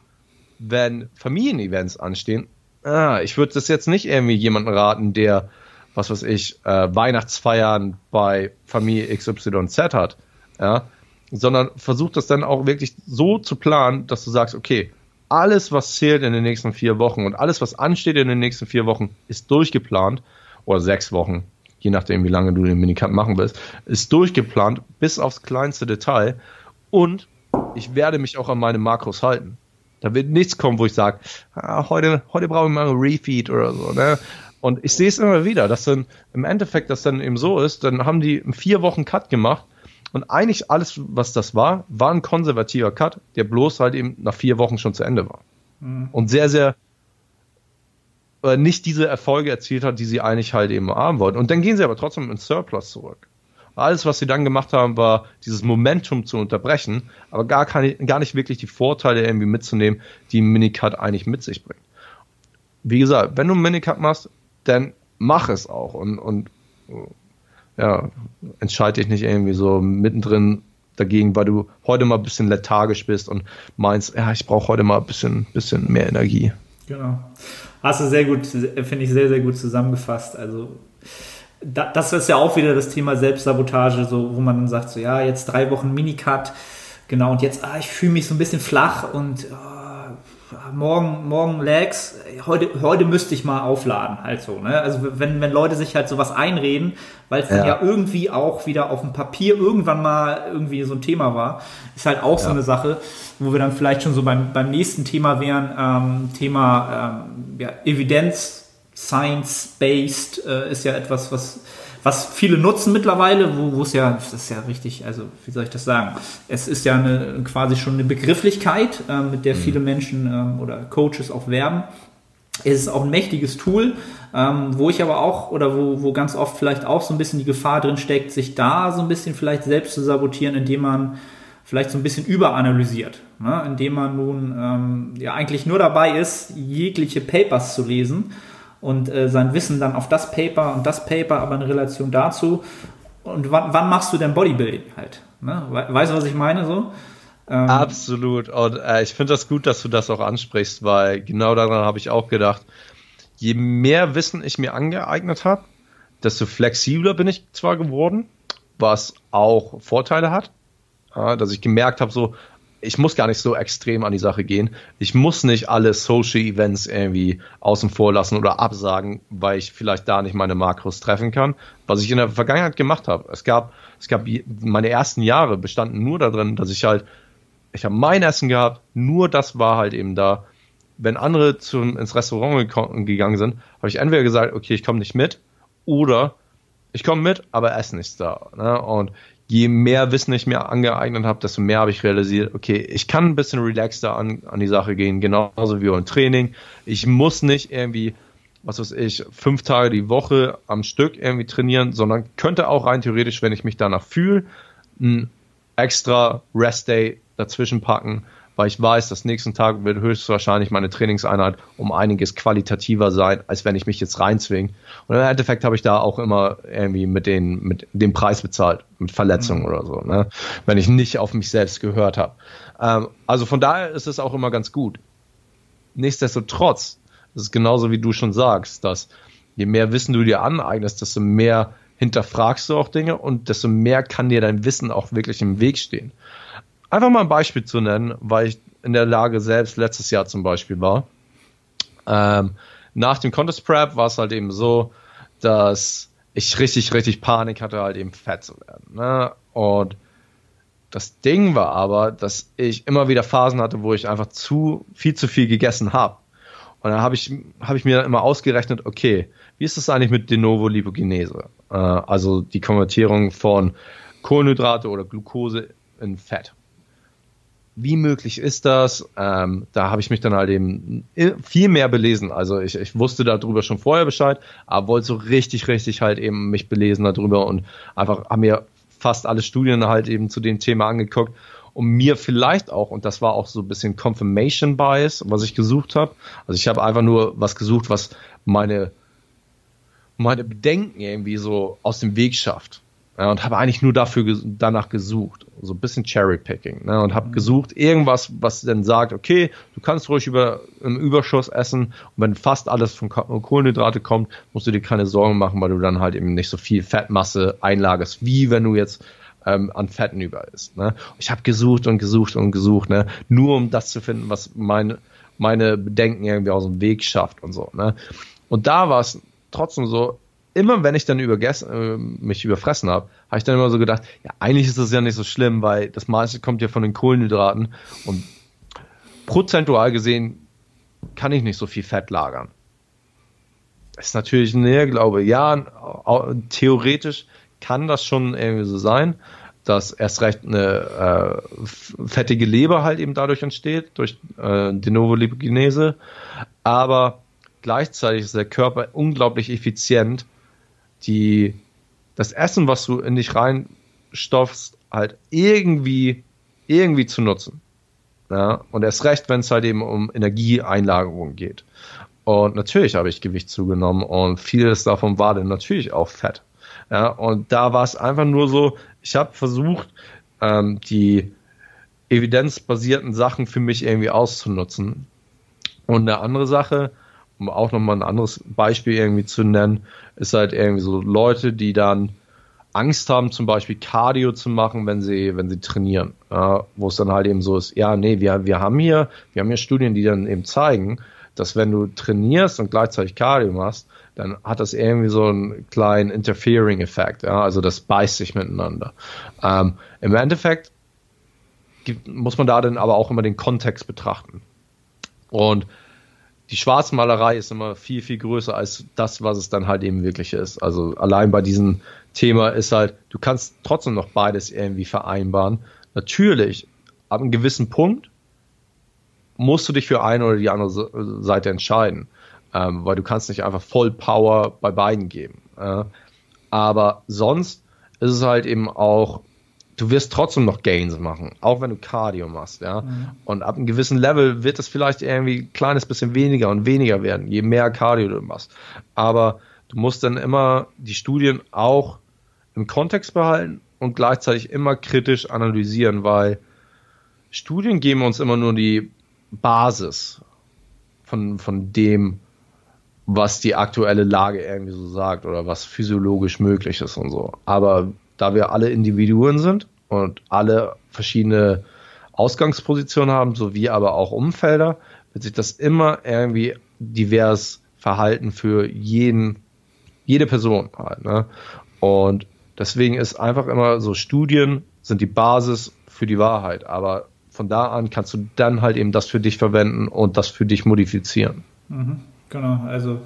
wenn Familienevents anstehen, ah, ich würde das jetzt nicht irgendwie jemanden raten, der was weiß ich, äh, Weihnachtsfeiern bei Familie X Y Z hat, ja, sondern versuch das dann auch wirklich so zu planen, dass du sagst, okay, alles, was zählt in den nächsten vier Wochen und alles, was ansteht in den nächsten vier Wochen, ist durchgeplant, oder sechs Wochen, je nachdem, wie lange du den Minicut machen willst, ist durchgeplant bis aufs kleinste Detail und ich werde mich auch an meine Makros halten. Da wird nichts kommen, wo ich sage, ah, heute, heute brauche ich mal einen Refeed oder so, ne? Und ich sehe es immer wieder, dass dann im Endeffekt das dann eben so ist, dann haben die einen vier Wochen Cut gemacht und eigentlich alles, was das war, war ein konservativer Cut, der bloß halt eben nach vier Wochen schon zu Ende war. Mhm. Und sehr, sehr äh, nicht diese Erfolge erzielt hat, die sie eigentlich halt eben haben wollten. Und dann gehen sie aber trotzdem ins Surplus zurück. Alles, was sie dann gemacht haben, war dieses Momentum zu unterbrechen, aber gar, keine, gar nicht wirklich die Vorteile irgendwie mitzunehmen, die ein Minicut eigentlich mit sich bringt. Wie gesagt, wenn du einen Minicut machst, dann mach es auch und, und ja, entscheide dich nicht irgendwie so mittendrin dagegen, weil du heute mal ein bisschen lethargisch bist und meinst, ja, ich brauche heute mal ein bisschen, bisschen mehr Energie. Genau. Hast du sehr gut, finde ich, sehr, sehr gut zusammengefasst. Also da, das ist ja auch wieder das Thema Selbstsabotage, so, wo man dann sagt, so ja, jetzt drei Wochen Minicut, genau, und jetzt, ah, ich fühle mich so ein bisschen flach und ah, morgen, morgen Legs, heute, heute müsste ich mal aufladen, halt so, ne? Also wenn, wenn Leute sich halt sowas einreden, weil es dann ja. ja irgendwie auch wieder auf dem Papier irgendwann mal irgendwie so ein Thema war, ist halt auch ja. so eine Sache, wo wir dann vielleicht schon so beim, beim nächsten Thema wären, ähm, Thema ähm, ja, Evidenz, Science-based äh, ist ja etwas, was, was viele nutzen mittlerweile, wo, wo es ja, das ist ja richtig, also wie soll ich das sagen, es ist ja eine, quasi schon eine Begrifflichkeit, äh, mit der mhm. viele Menschen ähm, oder Coaches auch werben. Es ist auch ein mächtiges Tool, ähm, wo ich aber auch, oder wo, wo ganz oft vielleicht auch so ein bisschen die Gefahr drin steckt, sich da so ein bisschen vielleicht selbst zu sabotieren, indem man vielleicht so ein bisschen überanalysiert, ne? Indem man nun ähm, ja eigentlich nur dabei ist, jegliche Papers zu lesen und äh, sein Wissen dann auf das Paper und das Paper, aber in Relation dazu. Und wann, wann machst du denn Bodybuilding halt? Ne? Weißt du, was ich meine so? Ähm, Absolut. Und äh, ich finde das gut, dass du das auch ansprichst, weil genau daran habe ich auch gedacht, je mehr Wissen ich mir angeeignet habe, desto flexibler bin ich zwar geworden, was auch Vorteile hat, ja, dass ich gemerkt habe, so, ich muss gar nicht so extrem an die Sache gehen. Ich muss nicht alle Social Events irgendwie außen vor lassen oder absagen, weil ich vielleicht da nicht meine Makros treffen kann, was ich in der Vergangenheit gemacht habe. Es gab, es gab meine ersten Jahre bestanden nur darin, dass ich halt, ich habe mein Essen gehabt, nur das war halt eben da. Wenn andere zum, ins Restaurant gegangen sind, habe ich entweder gesagt, okay, ich komme nicht mit, oder ich komme mit, aber Essen ist da. Ne? Und je mehr Wissen ich mir angeeignet habe, desto mehr habe ich realisiert, okay, ich kann ein bisschen relaxter an, an die Sache gehen, genauso wie im Training. Ich muss nicht irgendwie, was weiß ich, fünf Tage die Woche am Stück irgendwie trainieren, sondern könnte auch rein theoretisch, wenn ich mich danach fühle, ein extra Rest-Day dazwischen packen, weil ich weiß, dass nächsten Tag wird höchstwahrscheinlich meine Trainingseinheit um einiges qualitativer sein, als wenn ich mich jetzt reinzwinge. Und im Endeffekt habe ich da auch immer irgendwie mit, den, mit dem Preis bezahlt, mit Verletzungen mhm. oder so, ne? Wenn ich nicht auf mich selbst gehört habe. Ähm, also von daher ist es auch immer ganz gut. Nichtsdestotrotz, das ist genauso wie du schon sagst, dass je mehr Wissen du dir aneignest, desto mehr hinterfragst du auch Dinge und desto mehr kann dir dein Wissen auch wirklich im Weg stehen. Einfach mal ein Beispiel zu nennen, weil ich in der Lage selbst letztes Jahr zum Beispiel war. Ähm, nach dem Contest Prep war es halt eben so, dass ich richtig, richtig Panik hatte, halt eben fett zu werden. Ne? Und das Ding war aber, dass ich immer wieder Phasen hatte, wo ich einfach zu viel zu viel gegessen habe. Und dann habe ich, hab ich mir dann immer ausgerechnet, okay, wie ist das eigentlich mit De Novo Lipogenese? Äh, also die Konvertierung von Kohlenhydrate oder Glucose in Fett. Wie möglich ist das? Ähm, da habe ich mich dann halt eben viel mehr belesen. Also ich, ich wusste darüber schon vorher Bescheid, aber wollte so richtig, richtig halt eben mich belesen darüber und einfach haben mir fast alle Studien halt eben zu dem Thema angeguckt, um mir vielleicht auch, und das war auch so ein bisschen Confirmation Bias, was ich gesucht habe. Also ich habe einfach nur was gesucht, was meine, meine Bedenken irgendwie so aus dem Weg schafft. Ja, und habe eigentlich nur dafür ges- danach gesucht, so ein bisschen Cherry-Picking, ne, und habe mhm. gesucht irgendwas, was dann sagt, okay, du kannst ruhig über im Überschuss essen und wenn fast alles von Kohlenhydrate kommt, musst du dir keine Sorgen machen, weil du dann halt eben nicht so viel Fettmasse einlagerst, wie wenn du jetzt ähm, an Fetten über isst. Ne. Ich habe gesucht und gesucht und gesucht, ne, nur um das zu finden, was meine meine Bedenken irgendwie aus dem Weg schafft und so. Ne. Und da war es trotzdem so. Immer wenn ich dann übergessen, äh, mich überfressen habe, habe ich dann immer so gedacht, ja, eigentlich ist das ja nicht so schlimm, weil das meiste kommt ja von den Kohlenhydraten und prozentual gesehen kann ich nicht so viel Fett lagern. Das ist natürlich ein Irrglaube. Ja, theoretisch kann das schon irgendwie so sein, dass erst recht eine äh, fettige Leber halt eben dadurch entsteht, durch äh, De Novo Lipogenese, aber gleichzeitig ist der Körper unglaublich effizient, die das Essen, was du in dich reinstopfst, halt irgendwie, irgendwie zu nutzen. Ja? Und erst recht, wenn es halt eben um Energieeinlagerung geht. Und natürlich habe ich Gewicht zugenommen und vieles davon war dann natürlich auch Fett. Ja? Und da war es einfach nur so, ich habe versucht, ähm, die evidenzbasierten Sachen für mich irgendwie auszunutzen. Und eine andere Sache, um auch nochmal ein anderes Beispiel irgendwie zu nennen, ist halt irgendwie so Leute, die dann Angst haben, zum Beispiel Cardio zu machen, wenn sie, wenn sie trainieren. Äh, wo es dann halt eben so ist, ja, nee, wir, wir haben hier, wir haben hier Studien, die dann eben zeigen, dass wenn du trainierst und gleichzeitig Cardio machst, dann hat das irgendwie so einen kleinen Interfering-Effekt. Ja? Also das beißt sich miteinander. Ähm, im Endeffekt gibt, muss man da dann aber auch immer den Kontext betrachten. Und die Schwarzmalerei ist immer viel, viel größer als das, was es dann halt eben wirklich ist. Also allein bei diesem Thema ist halt, du kannst trotzdem noch beides irgendwie vereinbaren. Natürlich, ab einem gewissen Punkt musst du dich für eine oder die andere Seite entscheiden, ähm, weil du kannst nicht einfach voll Power bei beiden geben. Äh, aber sonst ist es halt eben auch, du wirst trotzdem noch Gains machen, auch wenn du Cardio machst, ja. Mhm. Und ab einem gewissen Level wird es vielleicht irgendwie ein kleines bisschen weniger und weniger werden, je mehr Cardio du machst. Aber du musst dann immer die Studien auch im Kontext behalten und gleichzeitig immer kritisch analysieren, weil Studien geben uns immer nur die Basis von, von dem, was die aktuelle Lage irgendwie so sagt oder was physiologisch möglich ist und so. Aber da wir alle Individuen sind und alle verschiedene Ausgangspositionen haben, sowie aber auch Umfelder, wird sich das immer irgendwie divers verhalten für jeden, jede Person halt, ne? Und deswegen ist einfach immer so, Studien sind die Basis für die Wahrheit, aber von da an kannst du dann halt eben das für dich verwenden und das für dich modifizieren. Mhm, genau, also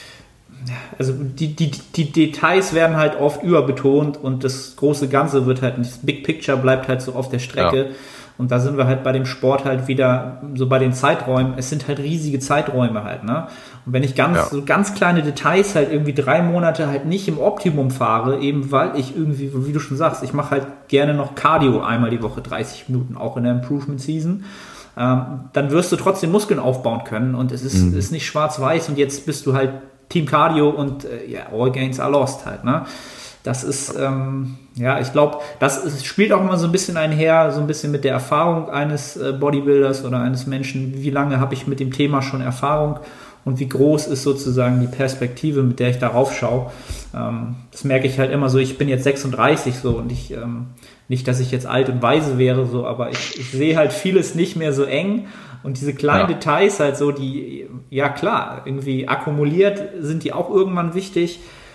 Also die, die, die Details werden halt oft überbetont und das große Ganze wird halt, das Big Picture bleibt halt so auf der Strecke. Ja. Und da sind wir halt bei dem Sport halt wieder so bei den Zeiträumen. Es sind halt riesige Zeiträume halt, ne? Und wenn ich ganz, ja. so ganz kleine Details halt irgendwie drei Monate halt nicht im Optimum fahre, eben weil ich irgendwie, wie du schon sagst, ich mache halt gerne noch Cardio einmal die Woche, dreißig Minuten, auch in der Improvement Season. Ähm, dann wirst du trotzdem Muskeln aufbauen können und es ist, mhm. ist nicht schwarz-weiß und jetzt bist du halt Team Cardio und äh, ja, all gains are lost halt, ne? Das ist, ähm, ja, ich glaube, das ist, spielt auch immer so ein bisschen einher, so ein bisschen mit der Erfahrung eines äh, Bodybuilders oder eines Menschen. Wie lange habe ich mit dem Thema schon Erfahrung und wie groß ist sozusagen die Perspektive, mit der ich darauf schaue. Ähm, das merke ich halt immer so, ich bin jetzt sechsunddreißig so und ich, ähm, nicht, dass ich jetzt alt und weise wäre, so, aber ich, ich sehe halt vieles nicht mehr so eng. Und diese kleinen ja. Details halt so, die, ja klar, irgendwie akkumuliert sind die auch irgendwann wichtig.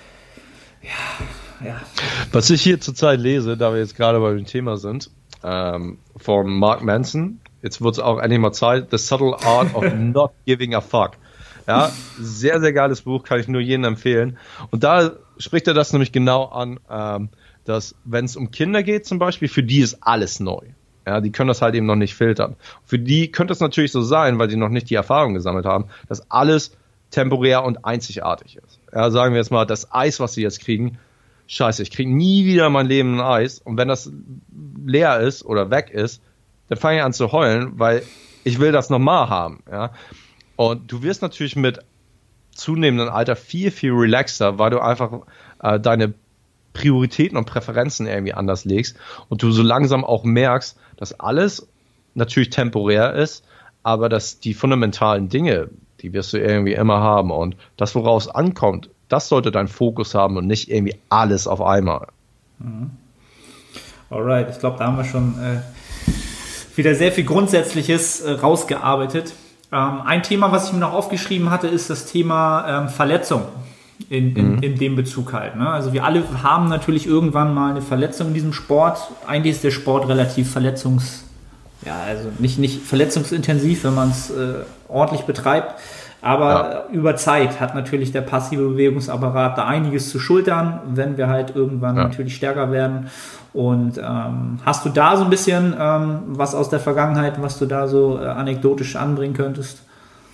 Ja, ja. Was ich hier zurzeit lese, da wir jetzt gerade bei dem Thema sind, ähm, von Mark Manson, jetzt wird es auch endlich mal Zeit, The Subtle Art of Not Giving a Fuck. Ja, sehr, sehr geiles Buch, kann ich nur jedem empfehlen. Und da spricht er das nämlich genau an, ähm, dass wenn es um Kinder geht zum Beispiel, für die ist alles neu. Ja, die können das halt eben noch nicht filtern. Für die könnte es natürlich so sein, weil sie noch nicht die Erfahrung gesammelt haben, dass alles temporär und einzigartig ist. Ja, sagen wir jetzt mal, das Eis, was sie jetzt kriegen, scheiße, ich kriege nie wieder in meinem Leben ein Eis. Und wenn das leer ist oder weg ist, dann fange ich an zu heulen, weil ich will das nochmal haben. Ja? Und du wirst natürlich mit zunehmendem Alter viel, viel relaxter, weil du einfach äh, deine Prioritäten und Präferenzen irgendwie anders legst und du so langsam auch merkst, dass alles natürlich temporär ist, aber dass die fundamentalen Dinge, die wirst du irgendwie immer haben und das, woraus ankommt, das sollte dein Fokus haben und nicht irgendwie alles auf einmal. Mhm. Alright, ich glaube, da haben wir schon äh, wieder sehr viel Grundsätzliches äh, rausgearbeitet. Ähm, ein Thema, was ich mir noch aufgeschrieben hatte, ist das Thema ähm, Verletzung. In, in, mhm. in dem Bezug halt. Ne? Also wir alle haben natürlich irgendwann mal eine Verletzung in diesem Sport. Eigentlich ist der Sport relativ verletzungs... Ja, also nicht, nicht verletzungsintensiv, wenn man es äh, ordentlich betreibt. Aber ja. über Zeit hat natürlich der passive Bewegungsapparat da einiges zu schultern, wenn wir halt irgendwann ja. natürlich stärker werden. Und ähm, hast du da so ein bisschen ähm, was aus der Vergangenheit, was du da so äh, anekdotisch anbringen könntest?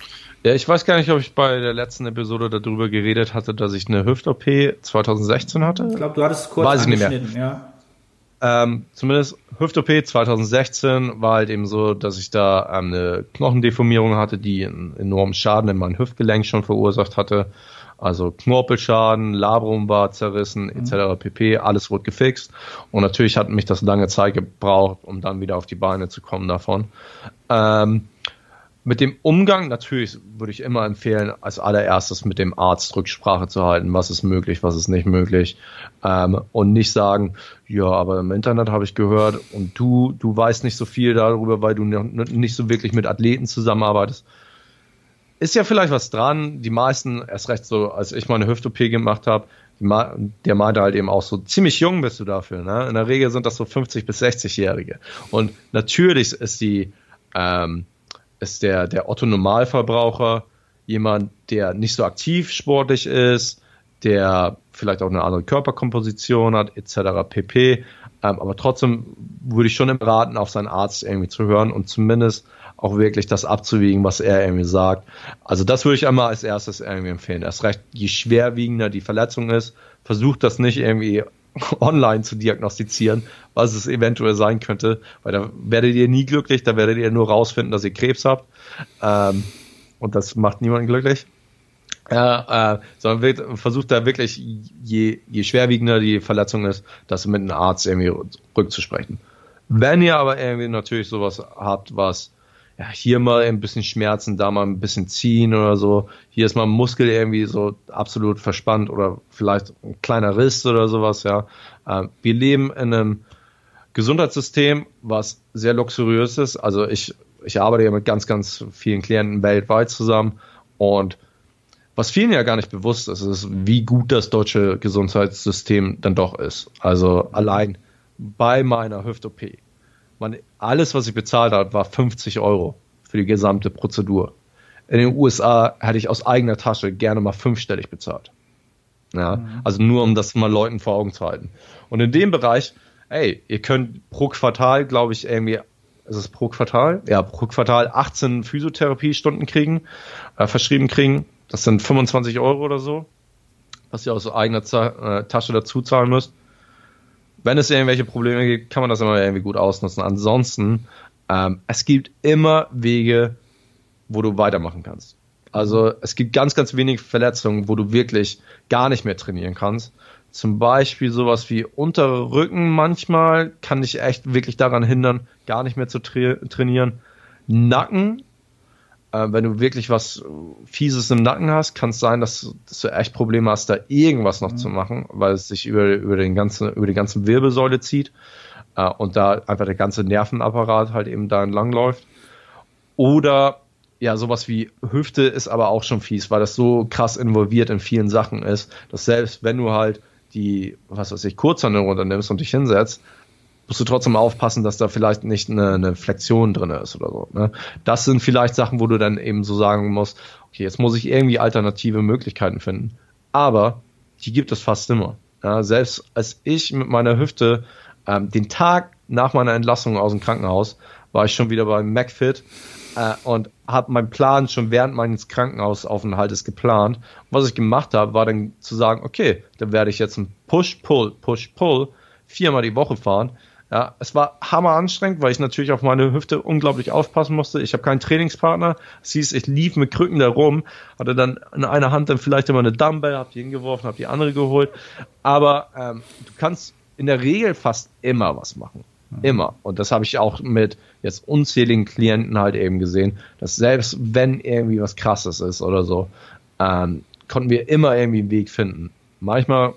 Ja, ich weiß gar nicht, ob ich bei der letzten Episode darüber geredet hatte, dass ich eine Hüft-O P zwanzig sechzehn hatte. Ich glaube, du hattest es kurz weiß angeschnitten, ich nicht mehr. ja. Ähm, zumindest Hüft-O P zwanzig sechzehn war halt eben so, dass ich da ähm, eine Knochendeformierung hatte, die einen enormen Schaden in mein Hüftgelenk schon verursacht hatte. Also Knorpelschaden, Labrum war zerrissen, et cetera pp. Alles wurde gefixt. Und natürlich hat mich das lange Zeit gebraucht, um dann wieder auf die Beine zu kommen davon. Ähm, mit dem Umgang, natürlich würde ich immer empfehlen, als allererstes mit dem Arzt Rücksprache zu halten. Was ist möglich, was ist nicht möglich. Ähm, und nicht sagen, ja, aber im Internet habe ich gehört und du, du weißt nicht so viel darüber, weil du nicht so wirklich mit Athleten zusammenarbeitest. Ist ja vielleicht was dran. Die meisten, erst recht so, als ich meine Hüft-O P gemacht habe, der meinte halt eben auch so, ziemlich jung bist du dafür. Ne? In der Regel sind das so fünfzig- bis sechzig-Jährige. Und natürlich ist die, ähm, ist der, der Otto-Normalverbraucher jemand, der nicht so aktiv sportlich ist, der vielleicht auch eine andere Körperkomposition hat, et cetera pp. Ähm, aber trotzdem würde ich schon ihm raten, auf seinen Arzt irgendwie zu hören und zumindest auch wirklich das abzuwiegen, was er irgendwie sagt. Also das würde ich einmal als erstes irgendwie empfehlen. Erst recht, je schwerwiegender die Verletzung ist, versucht das nicht irgendwie online zu diagnostizieren, was es eventuell sein könnte, weil da werdet ihr nie glücklich, da werdet ihr nur rausfinden, dass ihr Krebs habt. Ähm, und das macht niemanden glücklich. Äh, äh, sondern wird, versucht da wirklich, je, je schwerwiegender die Verletzung ist, das mit einem Arzt irgendwie rückzusprechen. Wenn ihr aber irgendwie natürlich sowas habt, was ja, hier mal ein bisschen Schmerzen, da mal ein bisschen ziehen oder so. Hier ist mal ein Muskel irgendwie so absolut verspannt oder vielleicht ein kleiner Riss oder sowas, ja. Wir leben in einem Gesundheitssystem, was sehr luxuriös ist. Also ich, ich arbeite ja mit ganz, ganz vielen Klienten weltweit zusammen und was vielen ja gar nicht bewusst ist, ist, wie gut das deutsche Gesundheitssystem dann doch ist. Also allein bei meiner Hüft-O P. Man, alles, was ich bezahlt habe, war fünfzig Euro für die gesamte Prozedur. In den U S A hätte ich aus eigener Tasche gerne mal fünfstellig bezahlt. Ja, mhm. Also nur, um das mal Leuten vor Augen zu halten. Und in dem Bereich, ey, ihr könnt pro Quartal, glaube ich, irgendwie, ist es pro Quartal? Ja, pro Quartal achtzehn Physiotherapiestunden kriegen, äh, verschrieben kriegen. Das sind fünfundzwanzig Euro oder so, was ihr aus eigener Z- äh, Tasche dazu zahlen müsst. Wenn es irgendwelche Probleme gibt, kann man das immer irgendwie gut ausnutzen. Ansonsten, ähm, es gibt immer Wege, wo du weitermachen kannst. Also es gibt ganz, ganz wenig Verletzungen, wo du wirklich gar nicht mehr trainieren kannst. Zum Beispiel sowas wie untere Rücken manchmal kann dich echt wirklich daran hindern, gar nicht mehr zu tra- trainieren. Nacken, äh, wenn du wirklich was Fieses im Nacken hast, kann es sein, dass, dass du echt Probleme hast, da irgendwas noch mhm. zu machen, weil es sich über, über, den ganzen, über die ganze Wirbelsäule zieht äh, und da einfach der ganze Nervenapparat halt eben da entlang läuft. Oder ja, sowas wie Hüfte ist aber auch schon fies, weil das so krass involviert in vielen Sachen ist, dass selbst wenn du halt die, was weiß ich, Kurzhantel runternimmst und dich hinsetzt, musst du trotzdem aufpassen, dass da vielleicht nicht eine, eine Flexion drin ist oder so. Ne? Das sind vielleicht Sachen, wo du dann eben so sagen musst, okay, jetzt muss ich irgendwie alternative Möglichkeiten finden. Aber die gibt es fast immer. Ja, selbst als ich mit meiner Hüfte ähm, den Tag nach meiner Entlassung aus dem Krankenhaus war ich schon wieder beim McFit äh, und habe meinen Plan schon während meines Krankenhausaufenthaltes geplant. Was ich gemacht habe, war dann zu sagen, okay, dann werde ich jetzt ein Push-Pull, Push-Pull viermal die Woche fahren. Ja, es war hammer anstrengend, weil ich natürlich auf meine Hüfte unglaublich aufpassen musste. Ich habe keinen Trainingspartner. Es hieß, ich lief mit Krücken da rum, hatte dann in einer Hand dann vielleicht immer eine Dumbbell, habe die hingeworfen, habe die andere geholt. Aber ähm, du kannst in der Regel fast immer was machen. Immer. Und das habe ich auch mit jetzt unzähligen Klienten halt eben gesehen, dass selbst wenn irgendwie was Krasses ist oder so, ähm, konnten wir immer irgendwie einen Weg finden. Manchmal,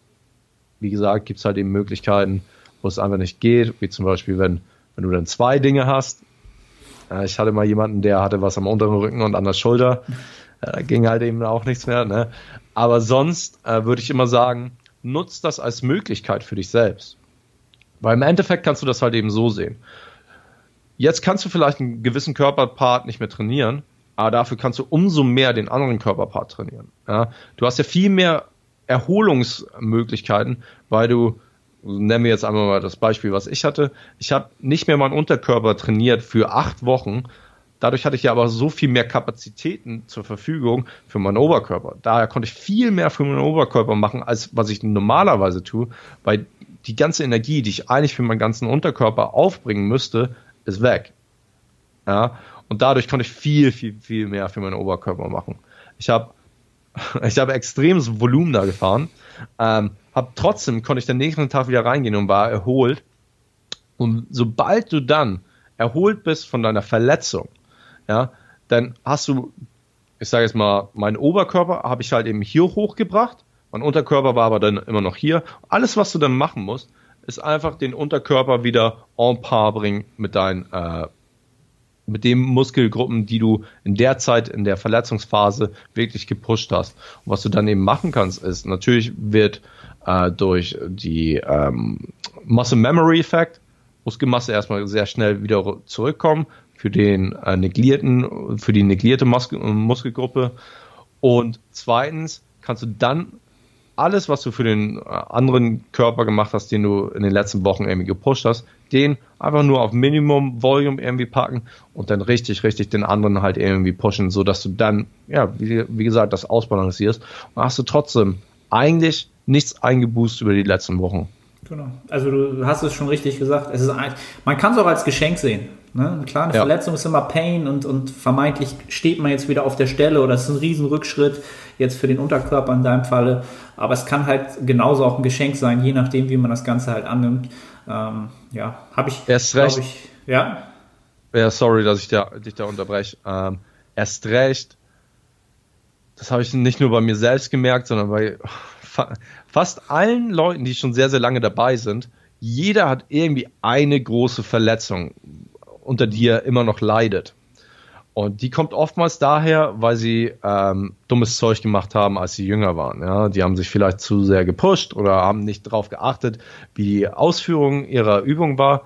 wie gesagt, gibt es halt eben Möglichkeiten, wo es einfach nicht geht, wie zum Beispiel, wenn, wenn du dann zwei Dinge hast. Äh, ich hatte mal jemanden, der hatte was am unteren Rücken und an der Schulter. Äh, da ging halt eben auch nichts mehr. Ne? Aber sonst äh, würde ich immer sagen, nutz das als Möglichkeit für dich selbst. Weil im Endeffekt kannst du das halt eben so sehen. Jetzt kannst du vielleicht einen gewissen Körperpart nicht mehr trainieren, aber dafür kannst du umso mehr den anderen Körperpart trainieren. Ja? Du hast ja viel mehr Erholungsmöglichkeiten, weil du, nennen wir jetzt einmal mal das Beispiel, was ich hatte, ich habe nicht mehr meinen Unterkörper trainiert für acht Wochen, Dadurch hatte ich ja aber so viel mehr Kapazitäten zur Verfügung für meinen Oberkörper. Daher konnte ich viel mehr für meinen Oberkörper machen, als was ich normalerweise tue, weil die ganze Energie, die ich eigentlich für meinen ganzen Unterkörper aufbringen müsste, ist weg. Ja, und dadurch konnte ich viel, viel, viel mehr für meinen Oberkörper machen. Ich habe ich habe extremes Volumen da gefahren, ähm, hab trotzdem konnte ich den nächsten Tag wieder reingehen und war erholt. Und sobald du dann erholt bist von deiner Verletzung, ja, dann hast du, ich sage jetzt mal, meinen Oberkörper habe ich halt eben hier hochgebracht, mein Unterkörper war aber dann immer noch hier. Alles, was du dann machen musst, ist einfach den Unterkörper wieder en par bringen mit deinen äh, mit den Muskelgruppen, die du in der Zeit, in der Verletzungsphase wirklich gepusht hast. Und was du dann eben machen kannst, ist, natürlich wird äh, durch die ähm, Muscle Memory Effect Muskelmasse erstmal sehr schnell wieder zurückkommen für den äh, neglierten, für die neglierte Mus- Muskelgruppe. Und zweitens kannst du dann alles, was du für den äh, anderen Körper gemacht hast, den du in den letzten Wochen irgendwie gepusht hast, den einfach nur auf Minimum Volume irgendwie packen und dann richtig, richtig den anderen halt irgendwie pushen, sodass du dann, ja, wie, wie gesagt, das ausbalancierst und hast du trotzdem eigentlich nichts eingeboost über die letzten Wochen. Genau. Also du hast es schon richtig gesagt. Es ist ein, man kann es auch als Geschenk sehen. Ne? Klar, eine ja. Verletzung ist immer Pain und, und vermeintlich steht man jetzt wieder auf der Stelle oder es ist ein riesen Rückschritt jetzt für den Unterkörper in deinem Falle. Aber es kann halt genauso auch ein Geschenk sein, je nachdem, wie man das Ganze halt annimmt. Ähm, ja, habe ich, erst recht. Ich, ja. Ja, sorry, dass ich da, dich da unterbreche. Ähm, erst recht, das habe ich nicht nur bei mir selbst gemerkt, sondern bei fa- fast allen Leuten, die schon sehr, sehr lange dabei sind. Jeder hat irgendwie eine große Verletzung, unter die er immer noch leidet. Und die kommt oftmals daher, weil sie ähm, dummes Zeug gemacht haben, als sie jünger waren. Ja? Die haben sich vielleicht zu sehr gepusht oder haben nicht darauf geachtet, wie die Ausführung ihrer Übung war.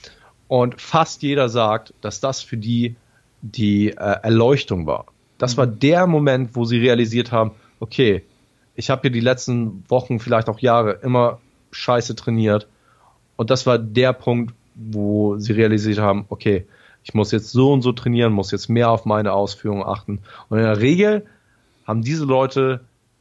Und fast jeder sagt, dass das für die die äh, Erleuchtung war. Das war der Moment, wo sie realisiert haben, okay, ich habe hier die letzten Wochen, vielleicht auch Jahre, immer scheiße trainiert. Und das war der Punkt, wo sie realisiert haben, okay, ich muss jetzt so und so trainieren, muss jetzt mehr auf meine Ausführungen achten. Und in der Regel haben diese Leute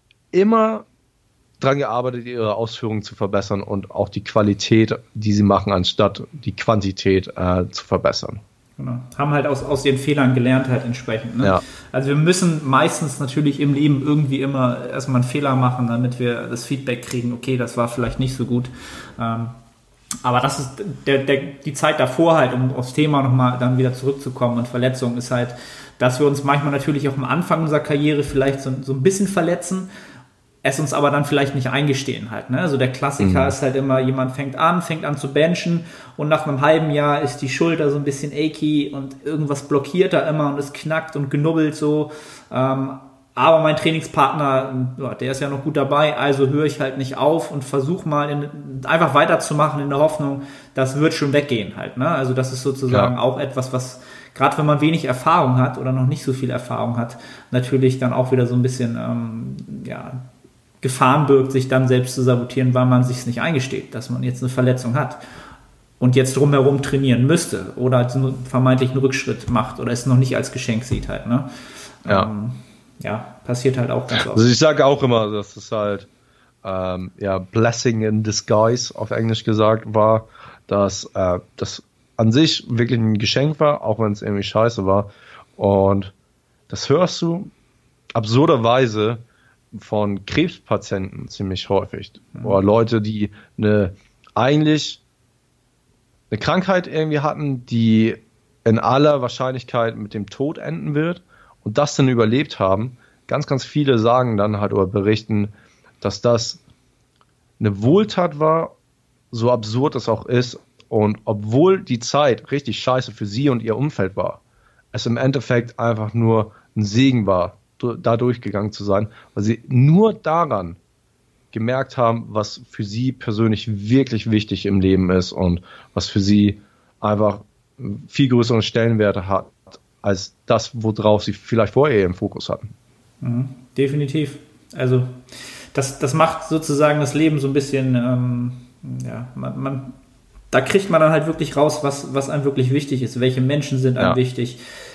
immer dran gearbeitet, ihre Ausführungen zu verbessern und auch die Qualität, die sie machen, anstatt die Quantität äh, zu verbessern. Genau. Haben halt aus, aus ihren Fehlern gelernt halt entsprechend. Ne? Ja. Also wir müssen meistens natürlich im Leben irgendwie immer erstmal einen Fehler machen, damit wir das Feedback kriegen, okay, das war vielleicht nicht so gut. Ähm, Aber das ist der, der, die Zeit davor halt, um aufs Thema nochmal dann wieder zurückzukommen und Verletzungen, ist halt, dass wir uns manchmal natürlich auch am Anfang unserer Karriere vielleicht so, so ein bisschen verletzen, es uns aber dann vielleicht nicht eingestehen halt. Ne? Also der Klassiker mhm. ist halt immer, jemand fängt an, fängt an zu benchen und nach einem halben Jahr ist die Schulter so ein bisschen achy und irgendwas blockiert da immer und es knackt und genubbelt so. Ähm, Aber mein Trainingspartner, ja, der ist ja noch gut dabei, also höre ich halt nicht auf und versuche mal in, einfach weiterzumachen in der Hoffnung, das wird schon weggehen halt. Ne? Also das ist sozusagen ja. auch etwas, was gerade wenn man wenig Erfahrung hat oder noch nicht so viel Erfahrung hat, natürlich dann auch wieder so ein bisschen ähm, ja, Gefahren birgt, sich dann selbst zu sabotieren, weil man sich es nicht eingesteht, dass man jetzt eine Verletzung hat und jetzt drumherum trainieren müsste oder halt einen vermeintlichen Rückschritt macht oder es noch nicht als Geschenk sieht halt. Ne? Ja. Ähm, Ja, passiert halt auch ganz oft. Also ich sage auch immer, dass es halt ähm, ja, Blessing in Disguise auf Englisch gesagt war, dass äh, das an sich wirklich ein Geschenk war, auch wenn es irgendwie scheiße war. Und das hörst du absurderweise von Krebspatienten ziemlich häufig. Mhm. Oder Leute, die eine eigentlich eine Krankheit irgendwie hatten, die in aller Wahrscheinlichkeit mit dem Tod enden wird. Und das dann überlebt haben, ganz, ganz viele sagen dann halt oder berichten, dass das eine Wohltat war, so absurd es auch ist. Und obwohl die Zeit richtig scheiße für sie und ihr Umfeld war, es im Endeffekt einfach nur ein Segen war, da durchgegangen zu sein, weil sie nur daran gemerkt haben, was für sie persönlich wirklich wichtig im Leben ist und was für sie einfach viel größere Stellenwerte hat, als das, worauf sie vielleicht vorher im Fokus hatten. Mhm, definitiv. Also das, das macht sozusagen das Leben so ein bisschen, ähm, ja, man, man, da kriegt man dann halt wirklich raus, was, was einem wirklich wichtig ist, welche Menschen sind einem ja. wichtig,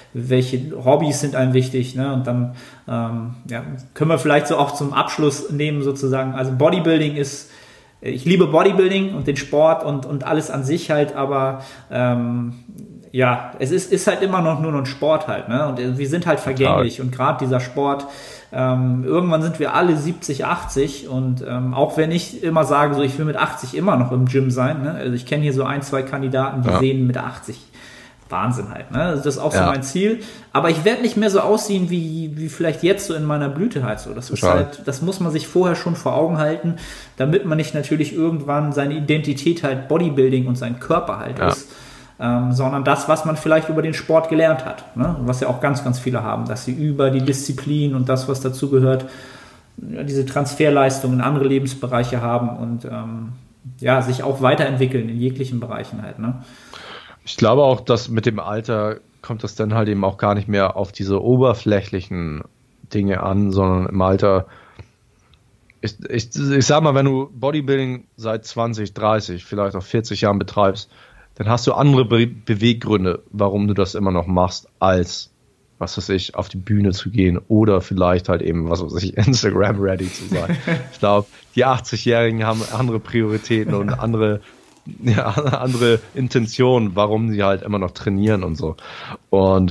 welche Hobbys sind einem wichtig, ne? Und dann ähm, ja, können wir vielleicht so auch zum Abschluss nehmen sozusagen, also Bodybuilding ist, ich liebe Bodybuilding und den Sport und, und alles an sich halt, aber ähm, ja, es ist, ist halt immer noch nur ein Sport halt, ne? Und wir sind halt vergänglich und gerade dieser Sport, ähm, irgendwann sind wir alle siebzig, achtzig und ähm, auch wenn ich immer sage, so ich will mit achtzig immer noch im Gym sein, ne? Also ich kenne hier so ein, zwei Kandidaten, die ja. sehen mit achtzig Wahnsinn halt, ne? Also das ist auch ja. so mein Ziel. Aber ich werde nicht mehr so aussehen wie, wie vielleicht jetzt so in meiner Blüte halt so. Das ist halt, das muss man sich vorher schon vor Augen halten, damit man nicht natürlich irgendwann seine Identität halt Bodybuilding und sein Körper halt ja. ist, ähm, sondern das, was man vielleicht über den Sport gelernt hat, ne? Was ja auch ganz, ganz viele haben, dass sie über die Disziplin und das, was dazu gehört, ja, diese Transferleistung in andere Lebensbereiche haben und ähm, ja, sich auch weiterentwickeln in jeglichen Bereichen halt, ne? Ich glaube auch, dass mit dem Alter kommt das dann halt eben auch gar nicht mehr auf diese oberflächlichen Dinge an, sondern im Alter, ich, ich, ich sag mal, wenn du Bodybuilding seit zwanzig, dreißig, vielleicht auch vierzig Jahren betreibst, dann hast du andere Be- Beweggründe, warum du das immer noch machst, als, was weiß ich, auf die Bühne zu gehen oder vielleicht halt eben, was weiß ich, Instagram-ready zu sein. Ich glaube, die achtzigjährigen haben andere Prioritäten und andere ja, andere Intention, warum sie halt immer noch trainieren und so. Und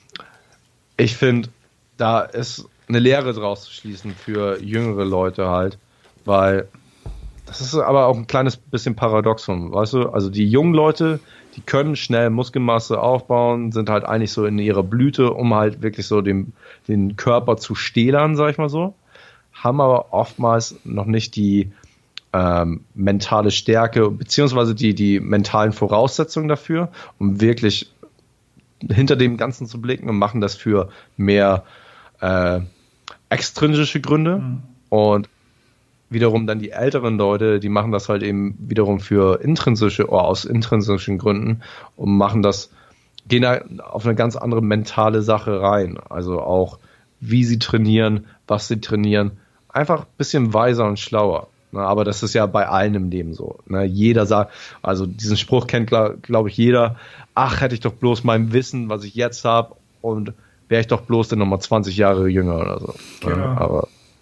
ich finde, da ist eine Lehre draus zu schließen für jüngere Leute halt, weil das ist aber auch ein kleines bisschen Paradoxon, weißt du? Also die jungen Leute, die können schnell Muskelmasse aufbauen, sind halt eigentlich so in ihrer Blüte, um halt wirklich so den, den Körper zu stählern, sag ich mal so, haben aber oftmals noch nicht die Ähm, mentale Stärke, beziehungsweise die, die mentalen Voraussetzungen dafür, um wirklich hinter dem Ganzen zu blicken und machen das für mehr äh, extrinsische Gründe mhm. und wiederum dann die älteren Leute, die machen das halt eben wiederum für intrinsische oder aus intrinsischen Gründen und machen das, gehen da auf eine ganz andere mentale Sache rein, also auch wie sie trainieren, was sie trainieren, einfach ein bisschen weiser und schlauer. Na, aber das ist ja bei allen im Leben so. Ne? Jeder sagt, also diesen Spruch kennt, glaube glaub ich, jeder. Ach, hätte ich doch bloß mein Wissen, was ich jetzt habe, und wäre ich doch bloß dann nochmal zwanzig Jahre jünger oder so. Genau. Ne? Aber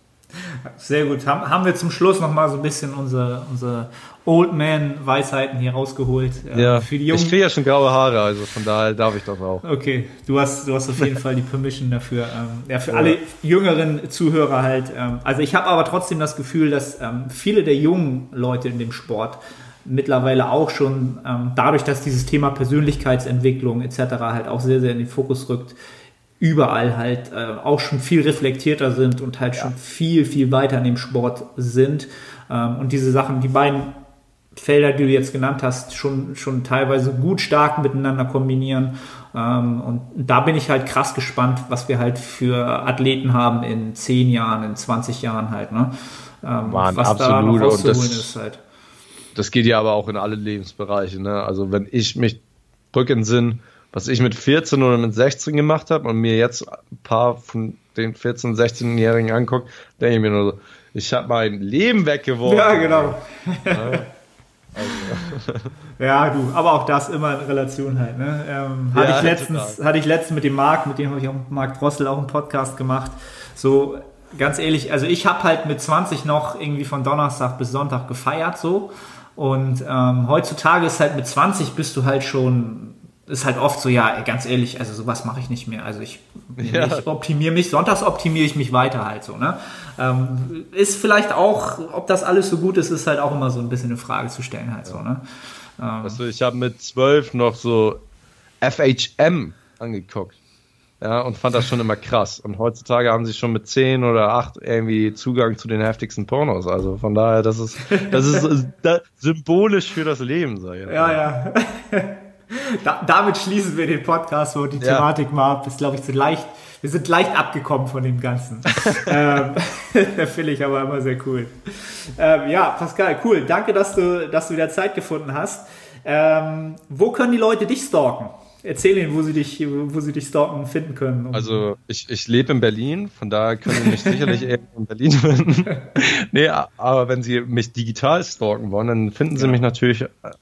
sehr gut. Haben, haben wir zum Schluss nochmal so ein bisschen unsere, unsere Old Man-Weisheiten hier rausgeholt. Ja, für die Jungen. Ich kriege ja schon graue Haare, also von daher darf ich das auch. Okay, du hast, du hast auf jeden Fall die Permission dafür. Ähm, ja, für ja. alle jüngeren Zuhörer halt. Ähm, also ich habe aber trotzdem das Gefühl, dass ähm, viele der jungen Leute in dem Sport mittlerweile auch schon, ähm, dadurch, dass dieses Thema Persönlichkeitsentwicklung et cetera halt auch sehr, sehr in den Fokus rückt, überall halt äh, auch schon viel reflektierter sind und halt ja. schon viel, viel weiter in dem Sport sind. Ähm, und diese Sachen, die beiden Felder, die du jetzt genannt hast, schon, schon teilweise gut stark miteinander kombinieren. Ähm, und da bin ich halt krass gespannt, was wir halt für Athleten haben in zehn Jahren, in zwanzig Jahren halt, ne? Ähm, Mann, was absolut. da noch rauszuholen das, ist halt. Das geht ja aber auch in alle Lebensbereiche, ne? Also wenn ich mich drücke in den Sinn, was ich mit vierzehn oder mit sechzehn gemacht habe und mir jetzt ein paar von den vierzehn-, sechzehnjährigen angucke, denke ich mir nur so, ich habe mein Leben weggeworfen. Ja, genau. Ja, also. Ja, du, aber auch das immer in Relation halt. Ne? Ähm, hatte, ja, ich letztens, hatte ich letztens mit dem Marc, mit dem habe ich auch mit Marc Drossel auch einen Podcast gemacht. So, ganz ehrlich, also ich habe halt mit zwanzig noch irgendwie von Donnerstag bis Sonntag gefeiert so. Und ähm, heutzutage ist halt mit zwanzig bist du halt schon, ist halt oft so, ja, ganz ehrlich, also sowas mache ich nicht mehr. Also ich, ja. ich optimiere mich, sonntags optimiere ich mich weiter halt so, ne? Ähm, ist vielleicht auch, ob das alles so gut ist, ist halt auch immer so ein bisschen eine Frage zu stellen halt ja. so, ne? Ähm, also ich habe mit zwölf noch so F H M angeguckt, ja, und fand das schon immer krass. Und heutzutage haben sie schon mit zehn oder acht irgendwie Zugang zu den heftigsten Pornos. Also von daher, das ist, das ist das symbolisch für das Leben, sag ich. Ja, ja. Da, damit schließen wir den Podcast, wo die ja. Thematik mal ab. Ist, glaube ich, so leicht. Wir sind leicht abgekommen von dem Ganzen. ähm, finde ich aber immer sehr cool. Ähm, ja, Pascal, cool. Danke, dass du, dass du wieder Zeit gefunden hast. Ähm, wo können die Leute dich stalken? Erzähl ihnen, wo sie dich, wo sie dich stalken finden können. Also ich, ich lebe in Berlin, von daher können sie mich sicherlich eher in Berlin finden. Nee, aber wenn sie mich digital stalken wollen, dann finden sie ja. mich natürlich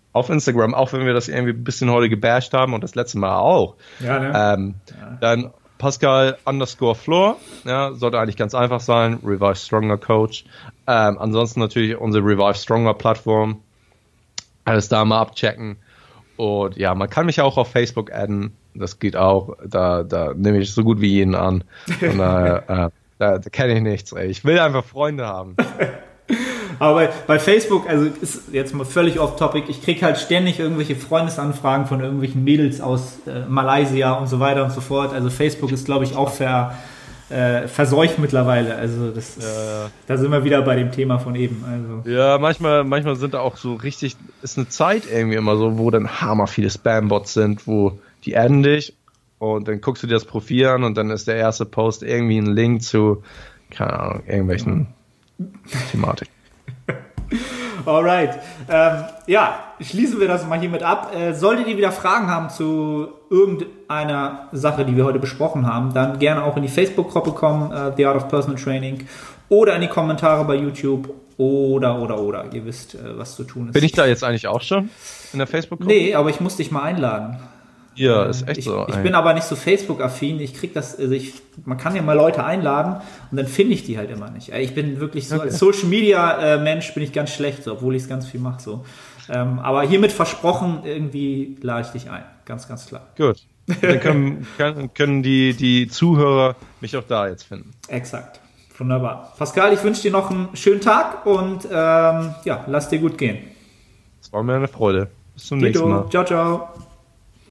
auf Instagram, auch wenn wir das irgendwie ein bisschen heute gebasht haben und das letzte Mal auch. Ja, ne? Ähm, ja. Dann Pascal underscore Floor, ja, sollte eigentlich ganz einfach sein. Revive Stronger Coach. Ähm, ansonsten natürlich unsere Revive Stronger Plattform. Alles da mal abchecken. Und ja, man kann mich auch auf Facebook adden. Das geht auch. Da, da nehme ich so gut wie jeden an. Und daher, äh, da, da kenne ich nichts. Ey. Ich will einfach Freunde haben. Aber bei, bei Facebook, also ist jetzt mal völlig off-topic, ich kriege halt ständig irgendwelche Freundesanfragen von irgendwelchen Mädels aus äh, Malaysia und so weiter und so fort. Also Facebook ist, glaube ich, auch ver, äh, verseucht mittlerweile. Also das ist, ja, ja. Da sind wir wieder bei dem Thema von eben. Also. Ja, manchmal, manchmal sind da auch so richtig, ist eine Zeit irgendwie immer so, wo dann hammer viele Spam-Bots sind, wo die adden dich und dann guckst du dir das Profil an und dann ist der erste Post irgendwie ein Link zu, keine Ahnung, irgendwelchen ja. Thematiken. Alright. Ähm, ja, schließen wir das mal hiermit ab. Äh, solltet ihr wieder Fragen haben zu irgendeiner Sache, die wir heute besprochen haben, dann gerne auch in die Facebook-Gruppe kommen, äh, The Art of Personal Training, oder in die Kommentare bei YouTube oder, oder, oder. Ihr wisst, äh, was zu tun ist. Bin ich da jetzt eigentlich auch schon in der Facebook-Gruppe? Nee, aber ich muss dich mal einladen. Ja, ist echt ich, so. Ich bin aber nicht so Facebook-affin. Ich krieg das, also ich, man kann ja mal Leute einladen und dann finde ich die halt immer nicht. Ich bin wirklich so, okay. Als Social-Media-Mensch bin ich ganz schlecht, so, obwohl ich es ganz viel mache. So. Ähm, aber hiermit versprochen, irgendwie lade ich dich ein. Ganz, ganz klar. Gut. Dann können, können, können die, die Zuhörer mich auch da jetzt finden. Exakt. Wunderbar. Pascal, ich wünsche dir noch einen schönen Tag und ähm, ja, lass dir gut gehen. Es war mir eine Freude. Bis zum Dito. nächsten Mal. Ciao, ciao.